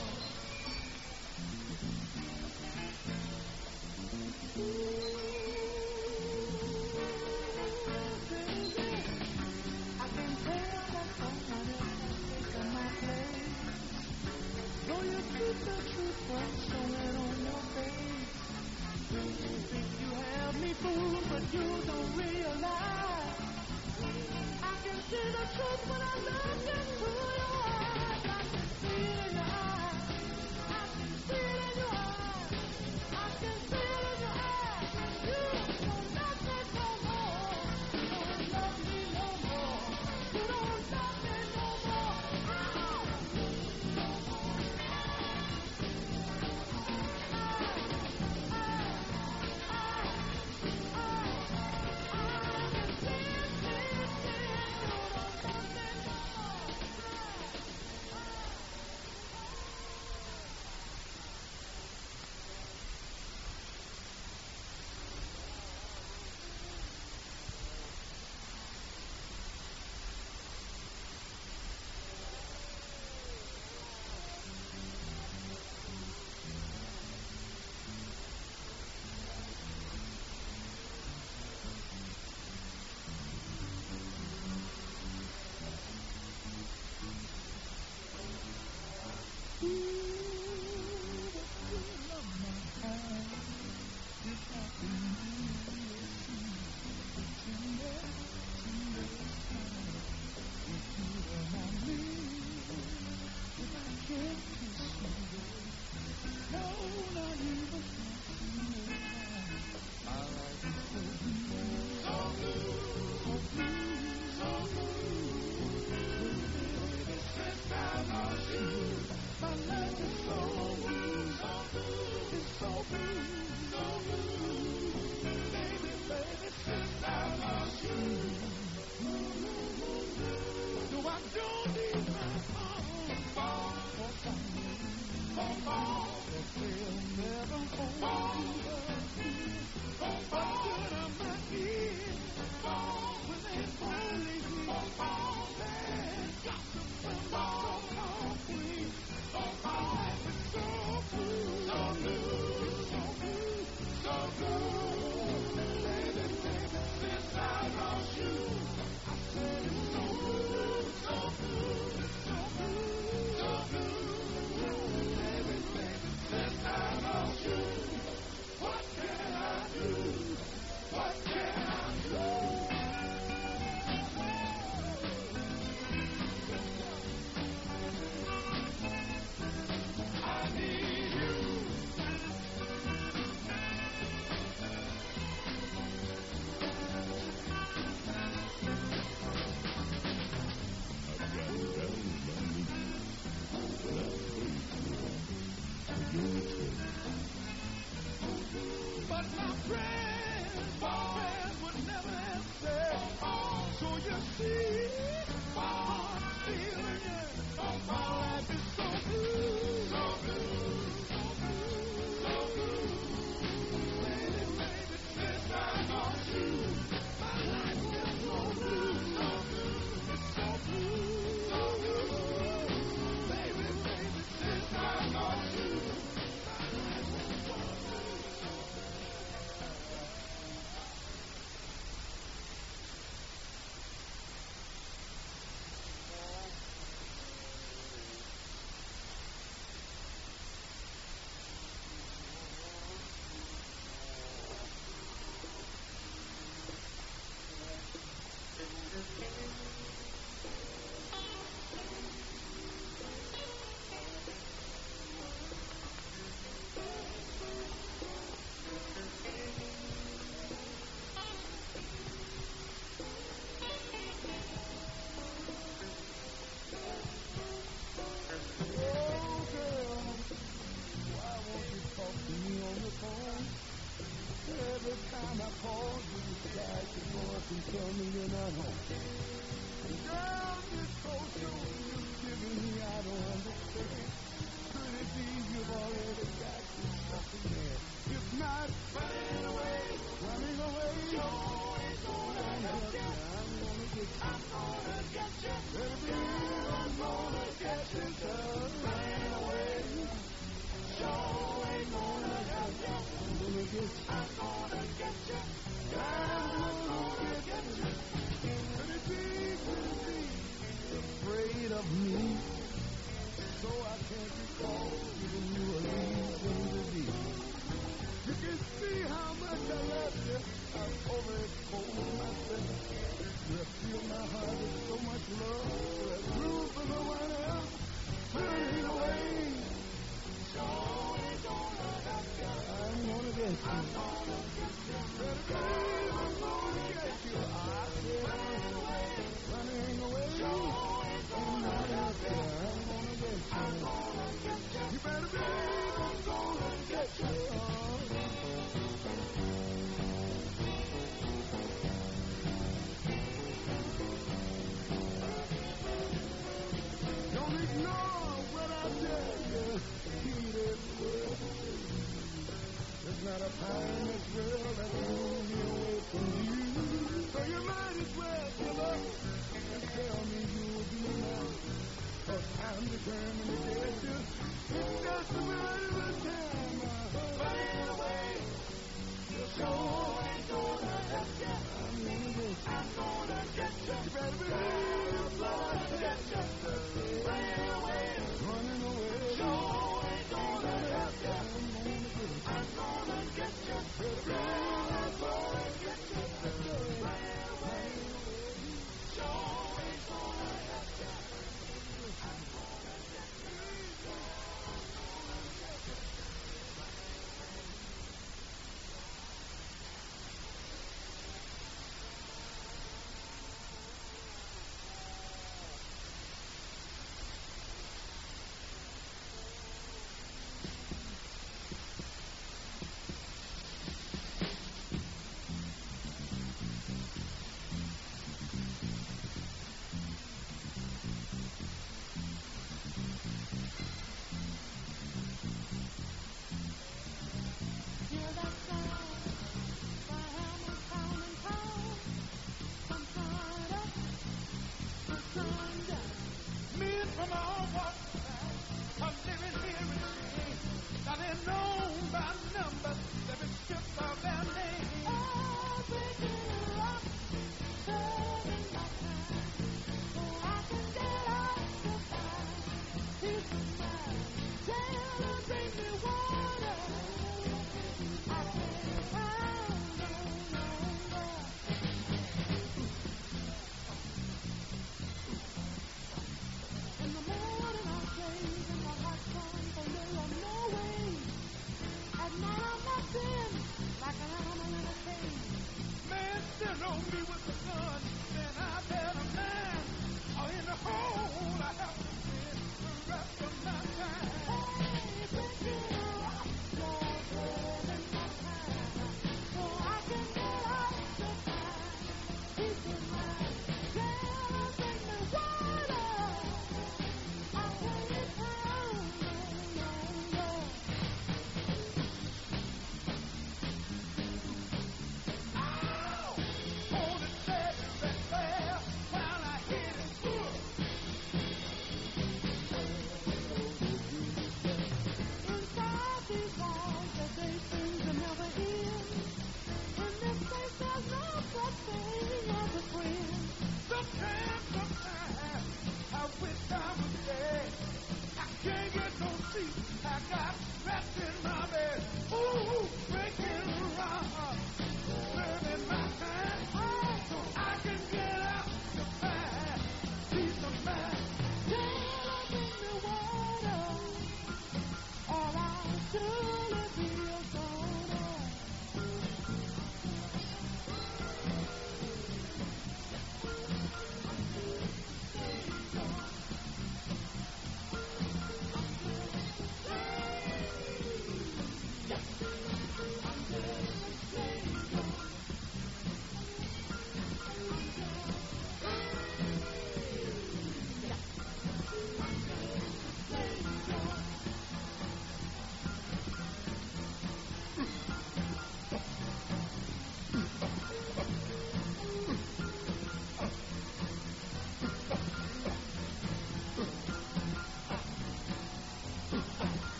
I can tell that someone else has taken my place. Though you keep the truth from showing on your face. You think you have me fooled, but you don't realize. I can see the truth when I look into your eyes. I can see it in your eyes. I can see it in your eyes. I can see it in your eyes. You don't love me no more. You don't love me no more. You don't love me no more. But my prayers would never answer. So you see, I'm feeling it. My life is so good, so good, so good, so good. Baby, baby, since I got you, my life is so good, so good, so good, so good. Baby, baby, since I got you, my life is so good. Every time I call you, you guys your voice and tell me you're not home. Girl, this cold show you're giving me, I don't understand. Could it be you've already got yourself in there? If not, running away, sure ain't gonna help you. I'm gonna get you. Baby, I'm gonna get you. Running away, sure ain't gonna help you. I'm gonna get you. I'm gonna get you. Could it be afraid of me? So I can't recall giving you a reason to be. You can see how much I love you. I've overexposed myself. You fill my heart with so much love. There's room for no one else. Turning away. Sure ain't gonna help you. I'm gonna get you. I'm gonna get you. Baby, I'm gonna get you. I said running away. Sure ain't gonna help you. I'm gonna get you. You better believe I'm gonna get you. Don't ignore what I tell you. Heed every word. There's not a power in this world that can move me away from you. So you might as well give up and tell me you'll be mine. Cause I'm determined to get you. It's just a matter of time. Running away. You sure ain't gonna help you. I'm gonna get you. You better believe I'm gonna get you. Running away. Sure ain't gonna help you. I'm gonna get you. I'm gonna get you. Running away. Sure ain't gonna help you.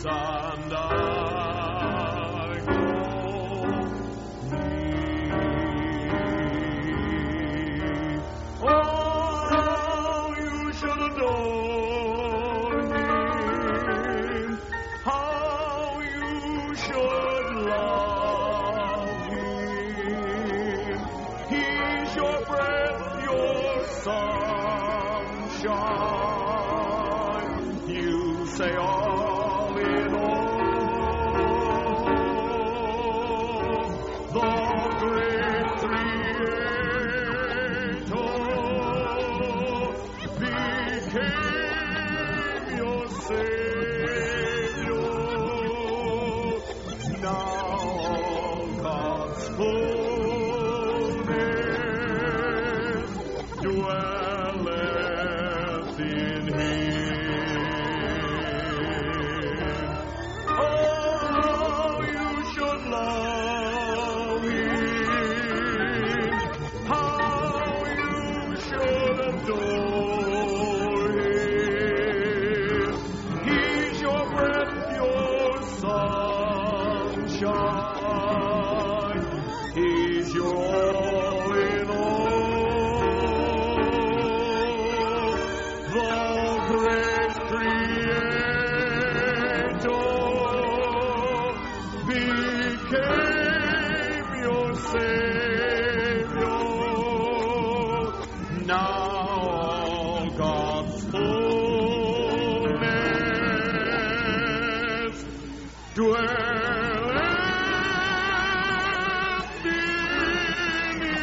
and I go near. Oh, how you should adore him, how you should love him. He's your breath, your sunshine. You say all in all, the great Creator became your Savior. Now all God's fullness dwelleth in him. Oh, how you should love him, how you should adore him. He's your breath, your sunshine. He's your all in all. The great Creator became your Savior. Now all God's fullness dwelleth in him.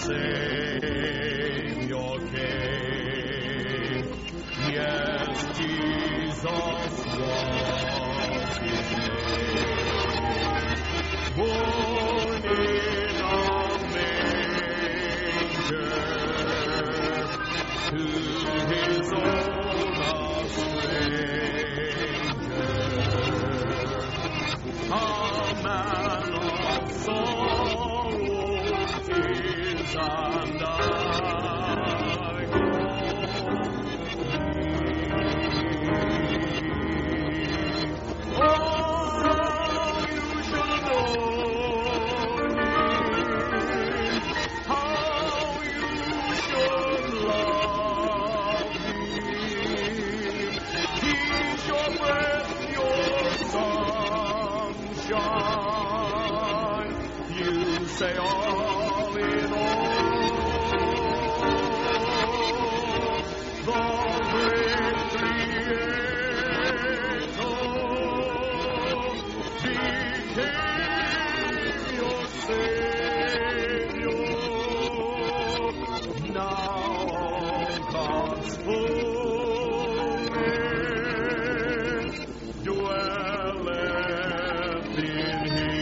Savior came. Yes, Jesus was his name. Born in a manger, to his own a stranger, a man of sorrow, tears, and say all in all, the great Creator became your Savior. Now God's fullness dwelleth in him.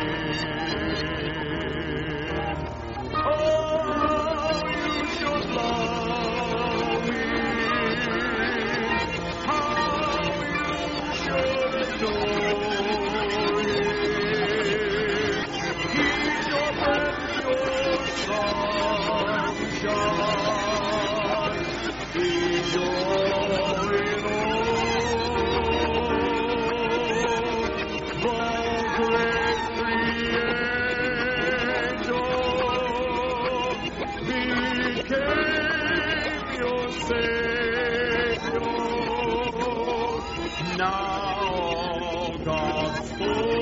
Now God's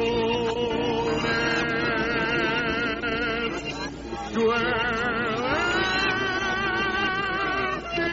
fullness dwelleth in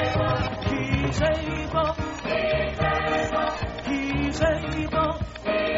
He's able.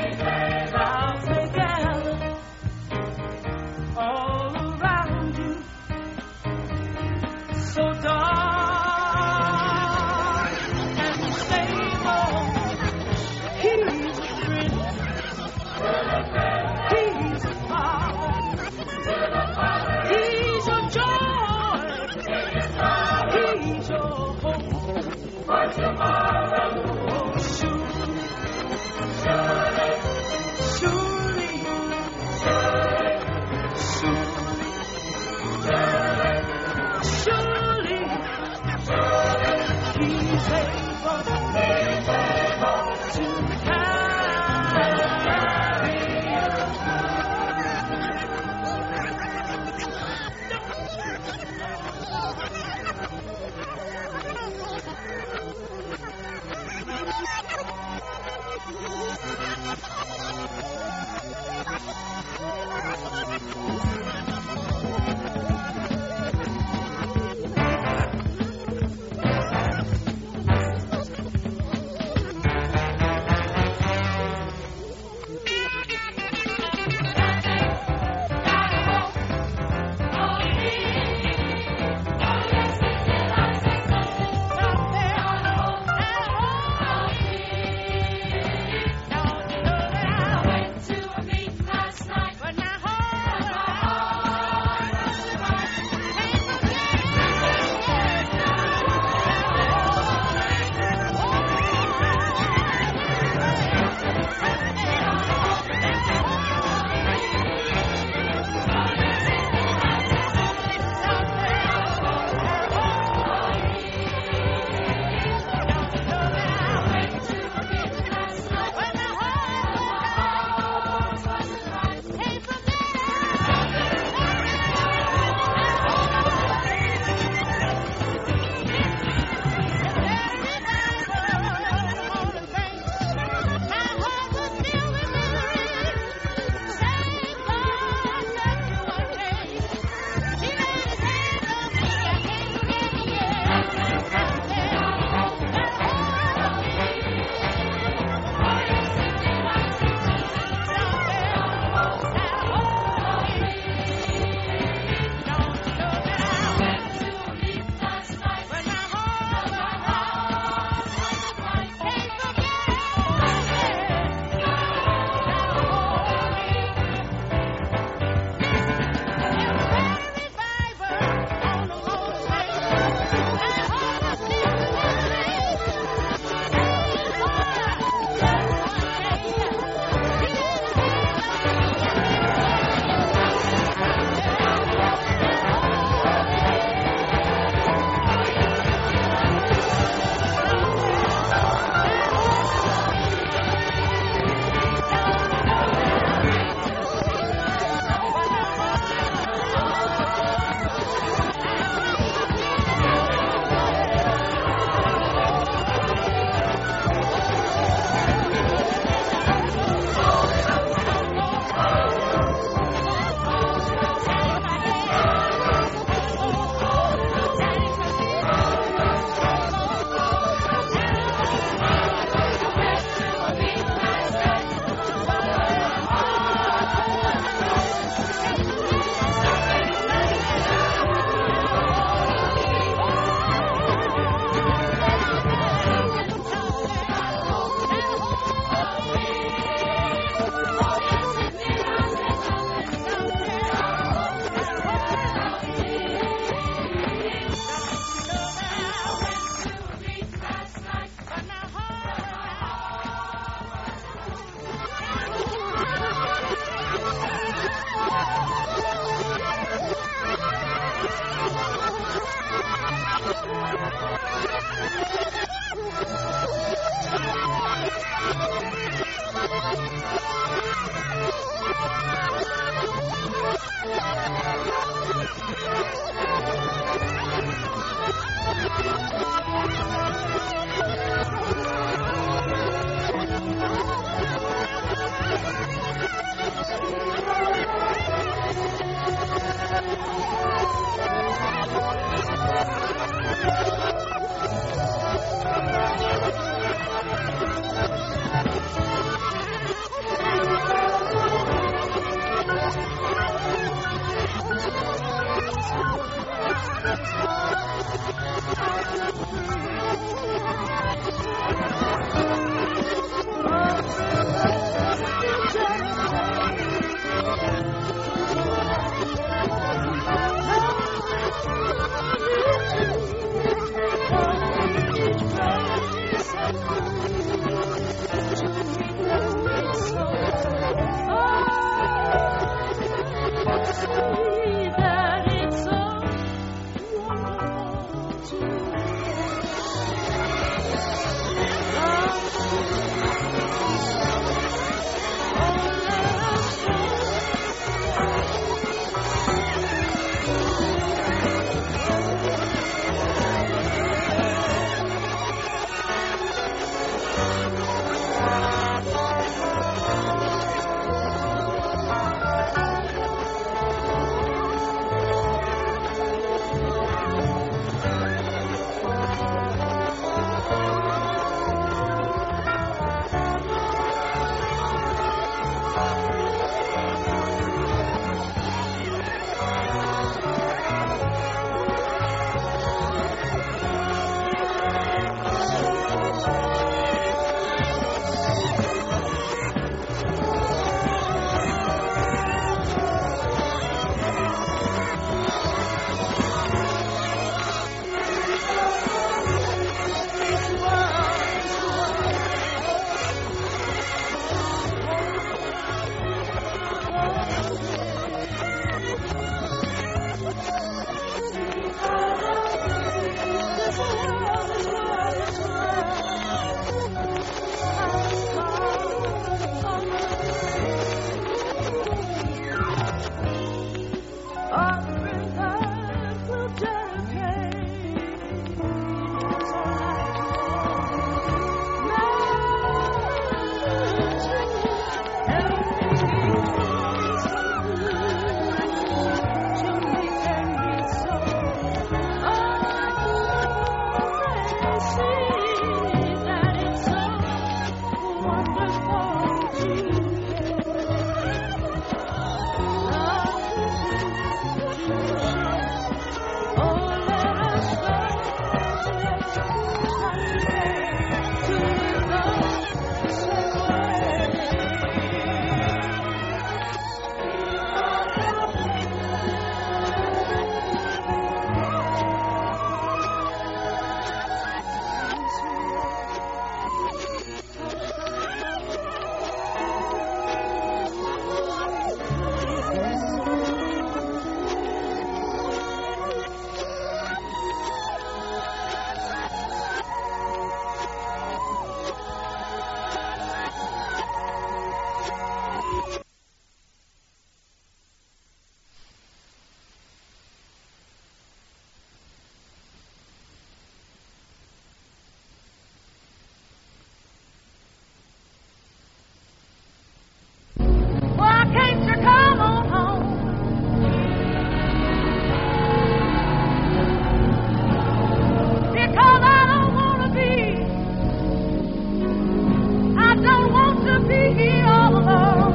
don't want to be here all alone.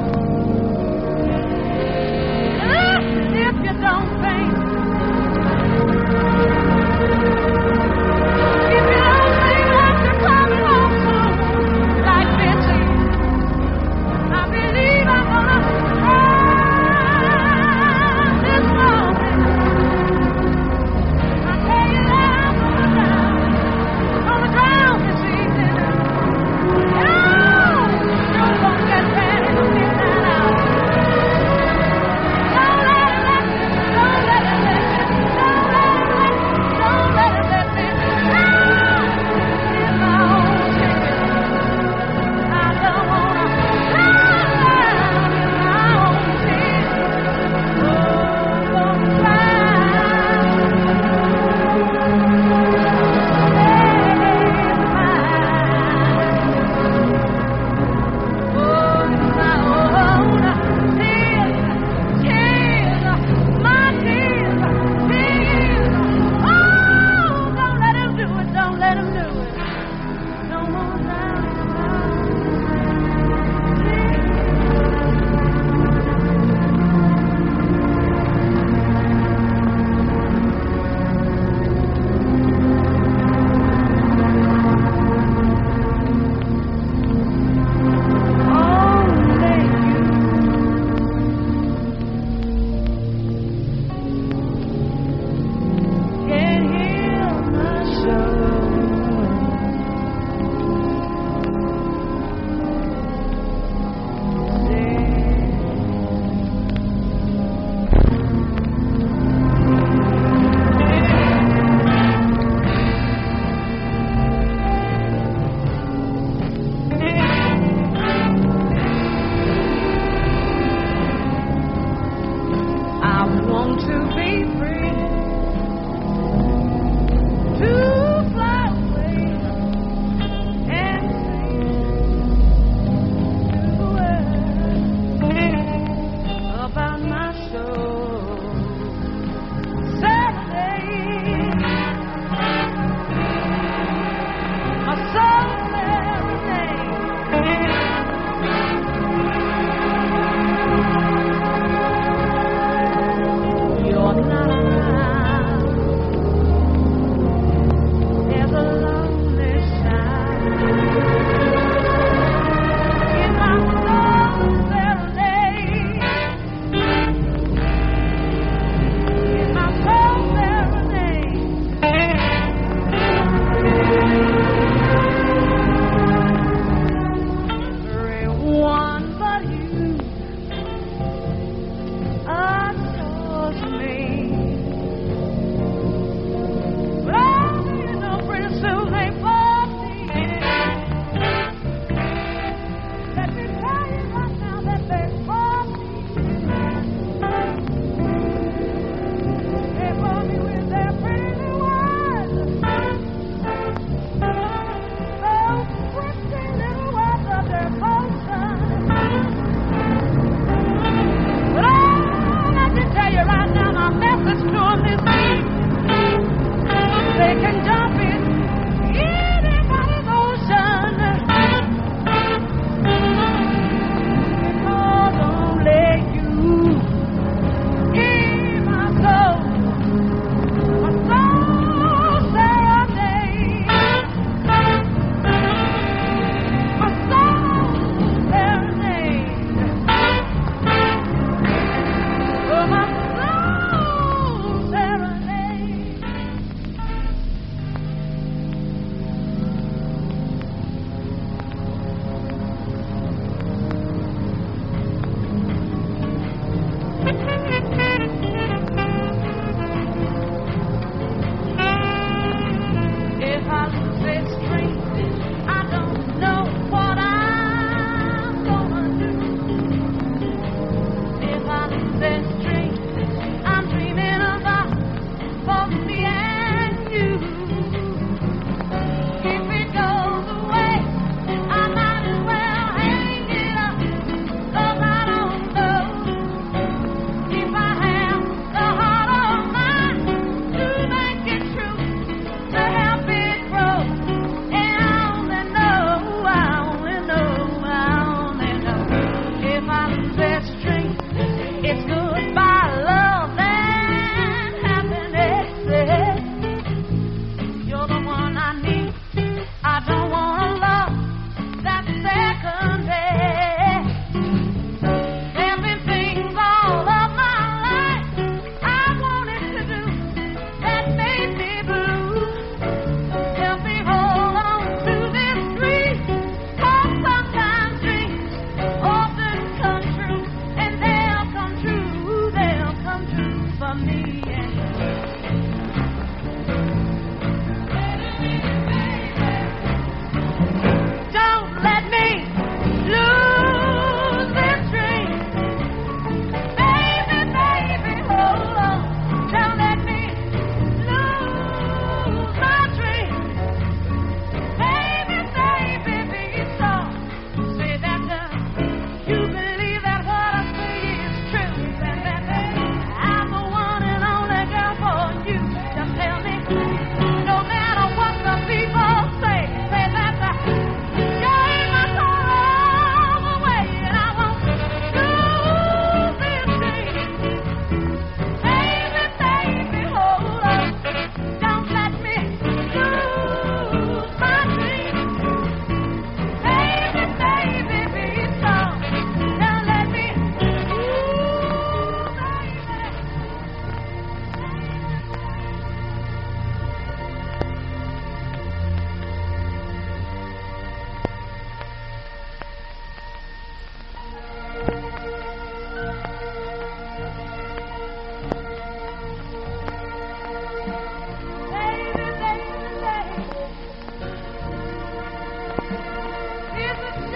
Listen, if you don't think, if you don't think that you're coming home soon, like Betsy, I believe I'm gonna cry this morning. I tell you that I'm gonna drown this evening. Oh, sure won't get ready to midnight hour. Don't let it, don't let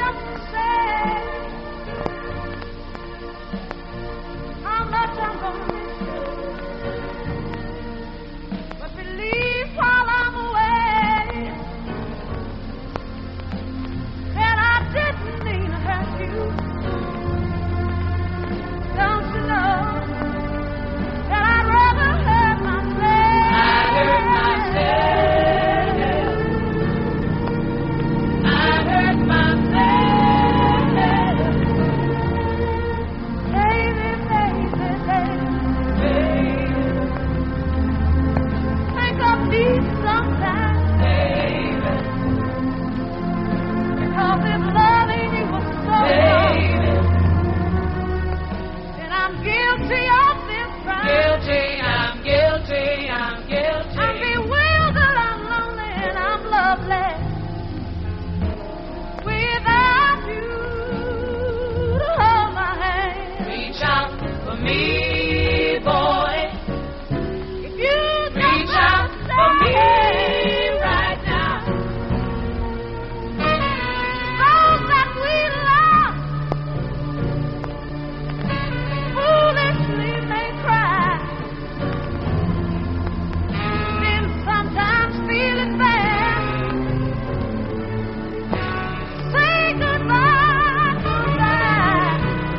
just to say how much I'm gonna miss you. But believe while I'm away that I didn't mean to hurt you. Don't you know that I'd rather hurt myself? I hurt myself. I hurt myself. Baby, baby, baby. Think of me sometimes, baby. Because if loving you was so wrong, then I'm guilty of this crime. Guilty, I'm guilty, I'm guilty. I'm bewildered, I'm lonely, and I'm loveless. Without you to hold my hand. Reach out for me, boy. If you reach out for me right now. Those that we love foolishly may cry. Then sometimes feeling bad. Say goodbye, goodbye.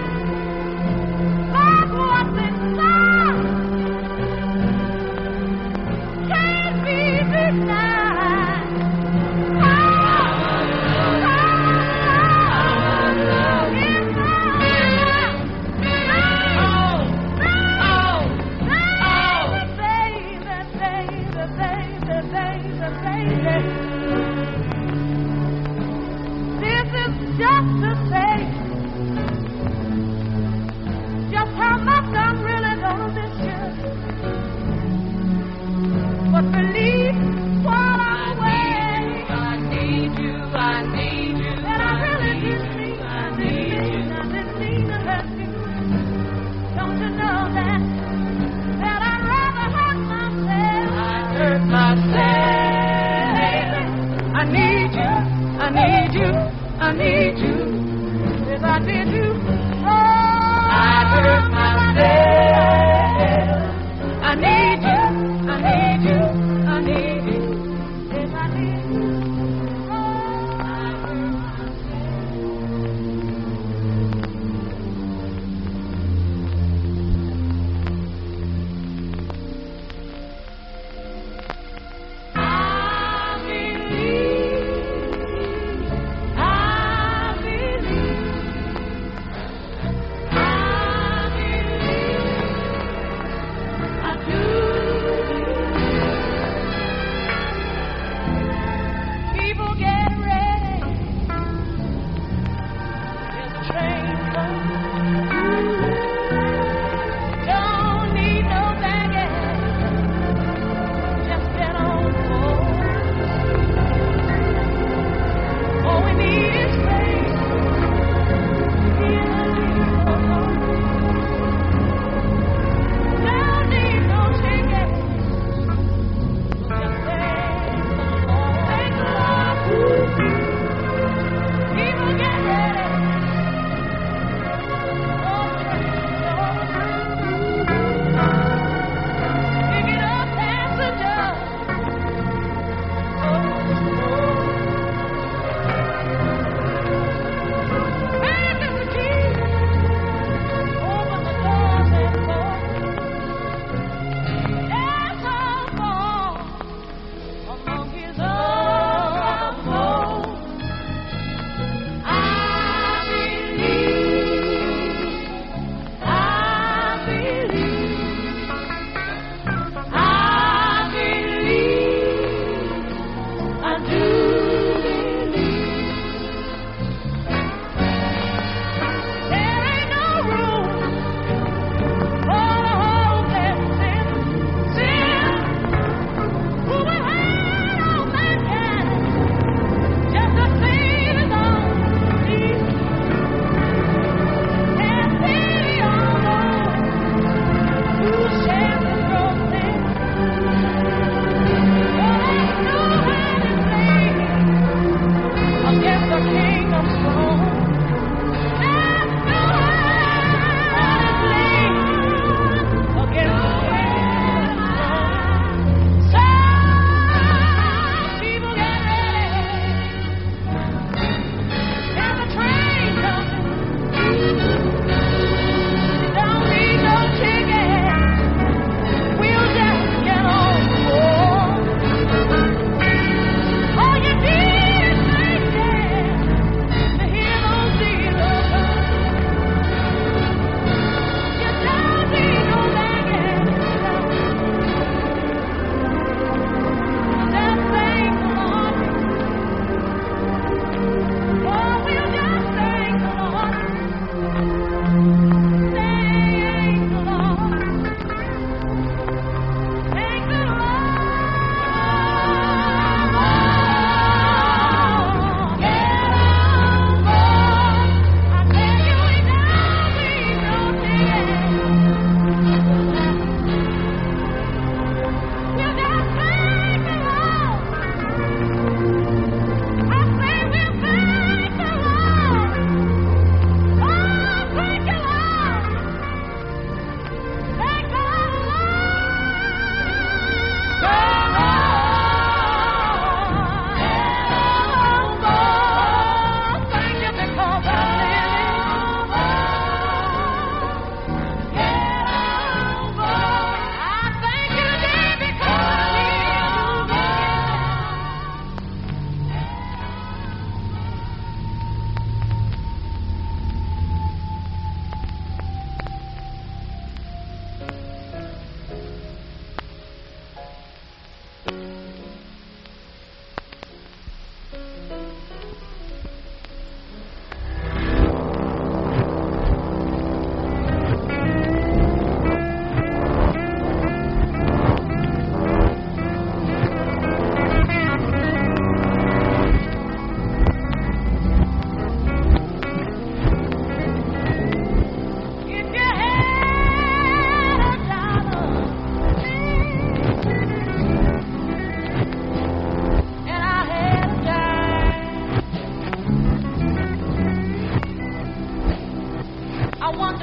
But what's inside can't be denied. This is just to say just how much I'm really gonna miss you. But believe while I'm away, I need you, that I really do need, I didn't mean to hurt you. Don't you know that I'd rather hurt myself? I hurt myself. I need you, I need you, I need you. If I did you, oh, I hurt myself. I need you, I need you, I need you. If I did you, oh, I hurt I do.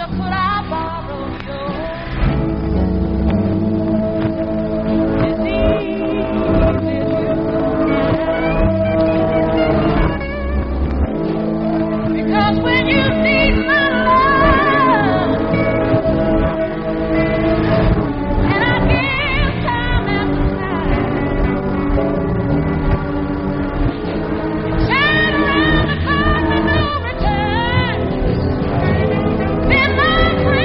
could I borrow yours? It's easy to forget. Because when you need my love, and I give time after time, turn around the clock with no return. Then my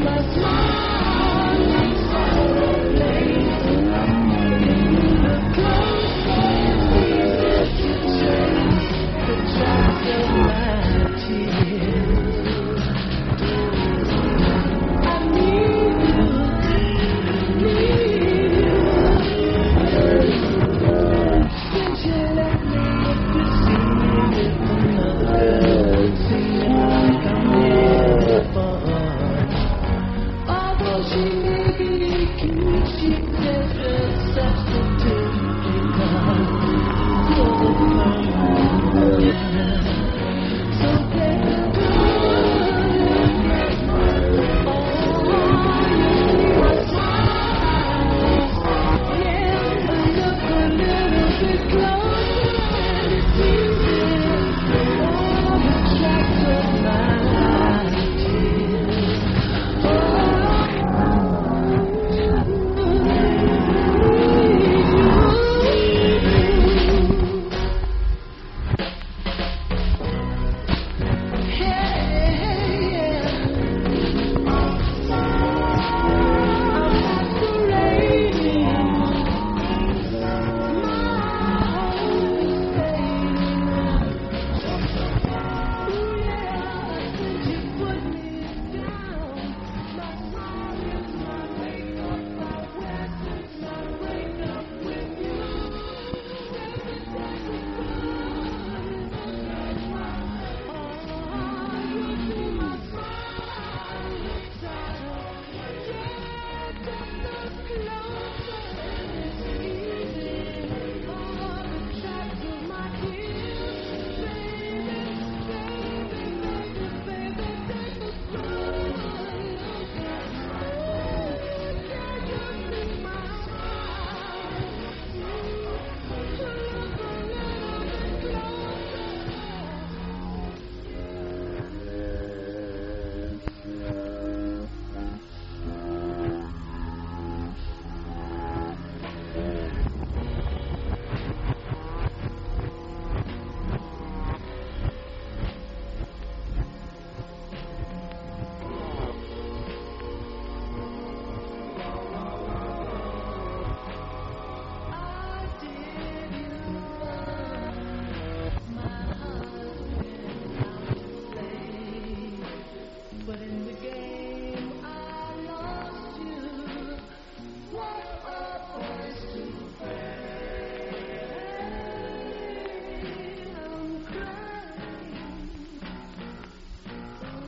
must know.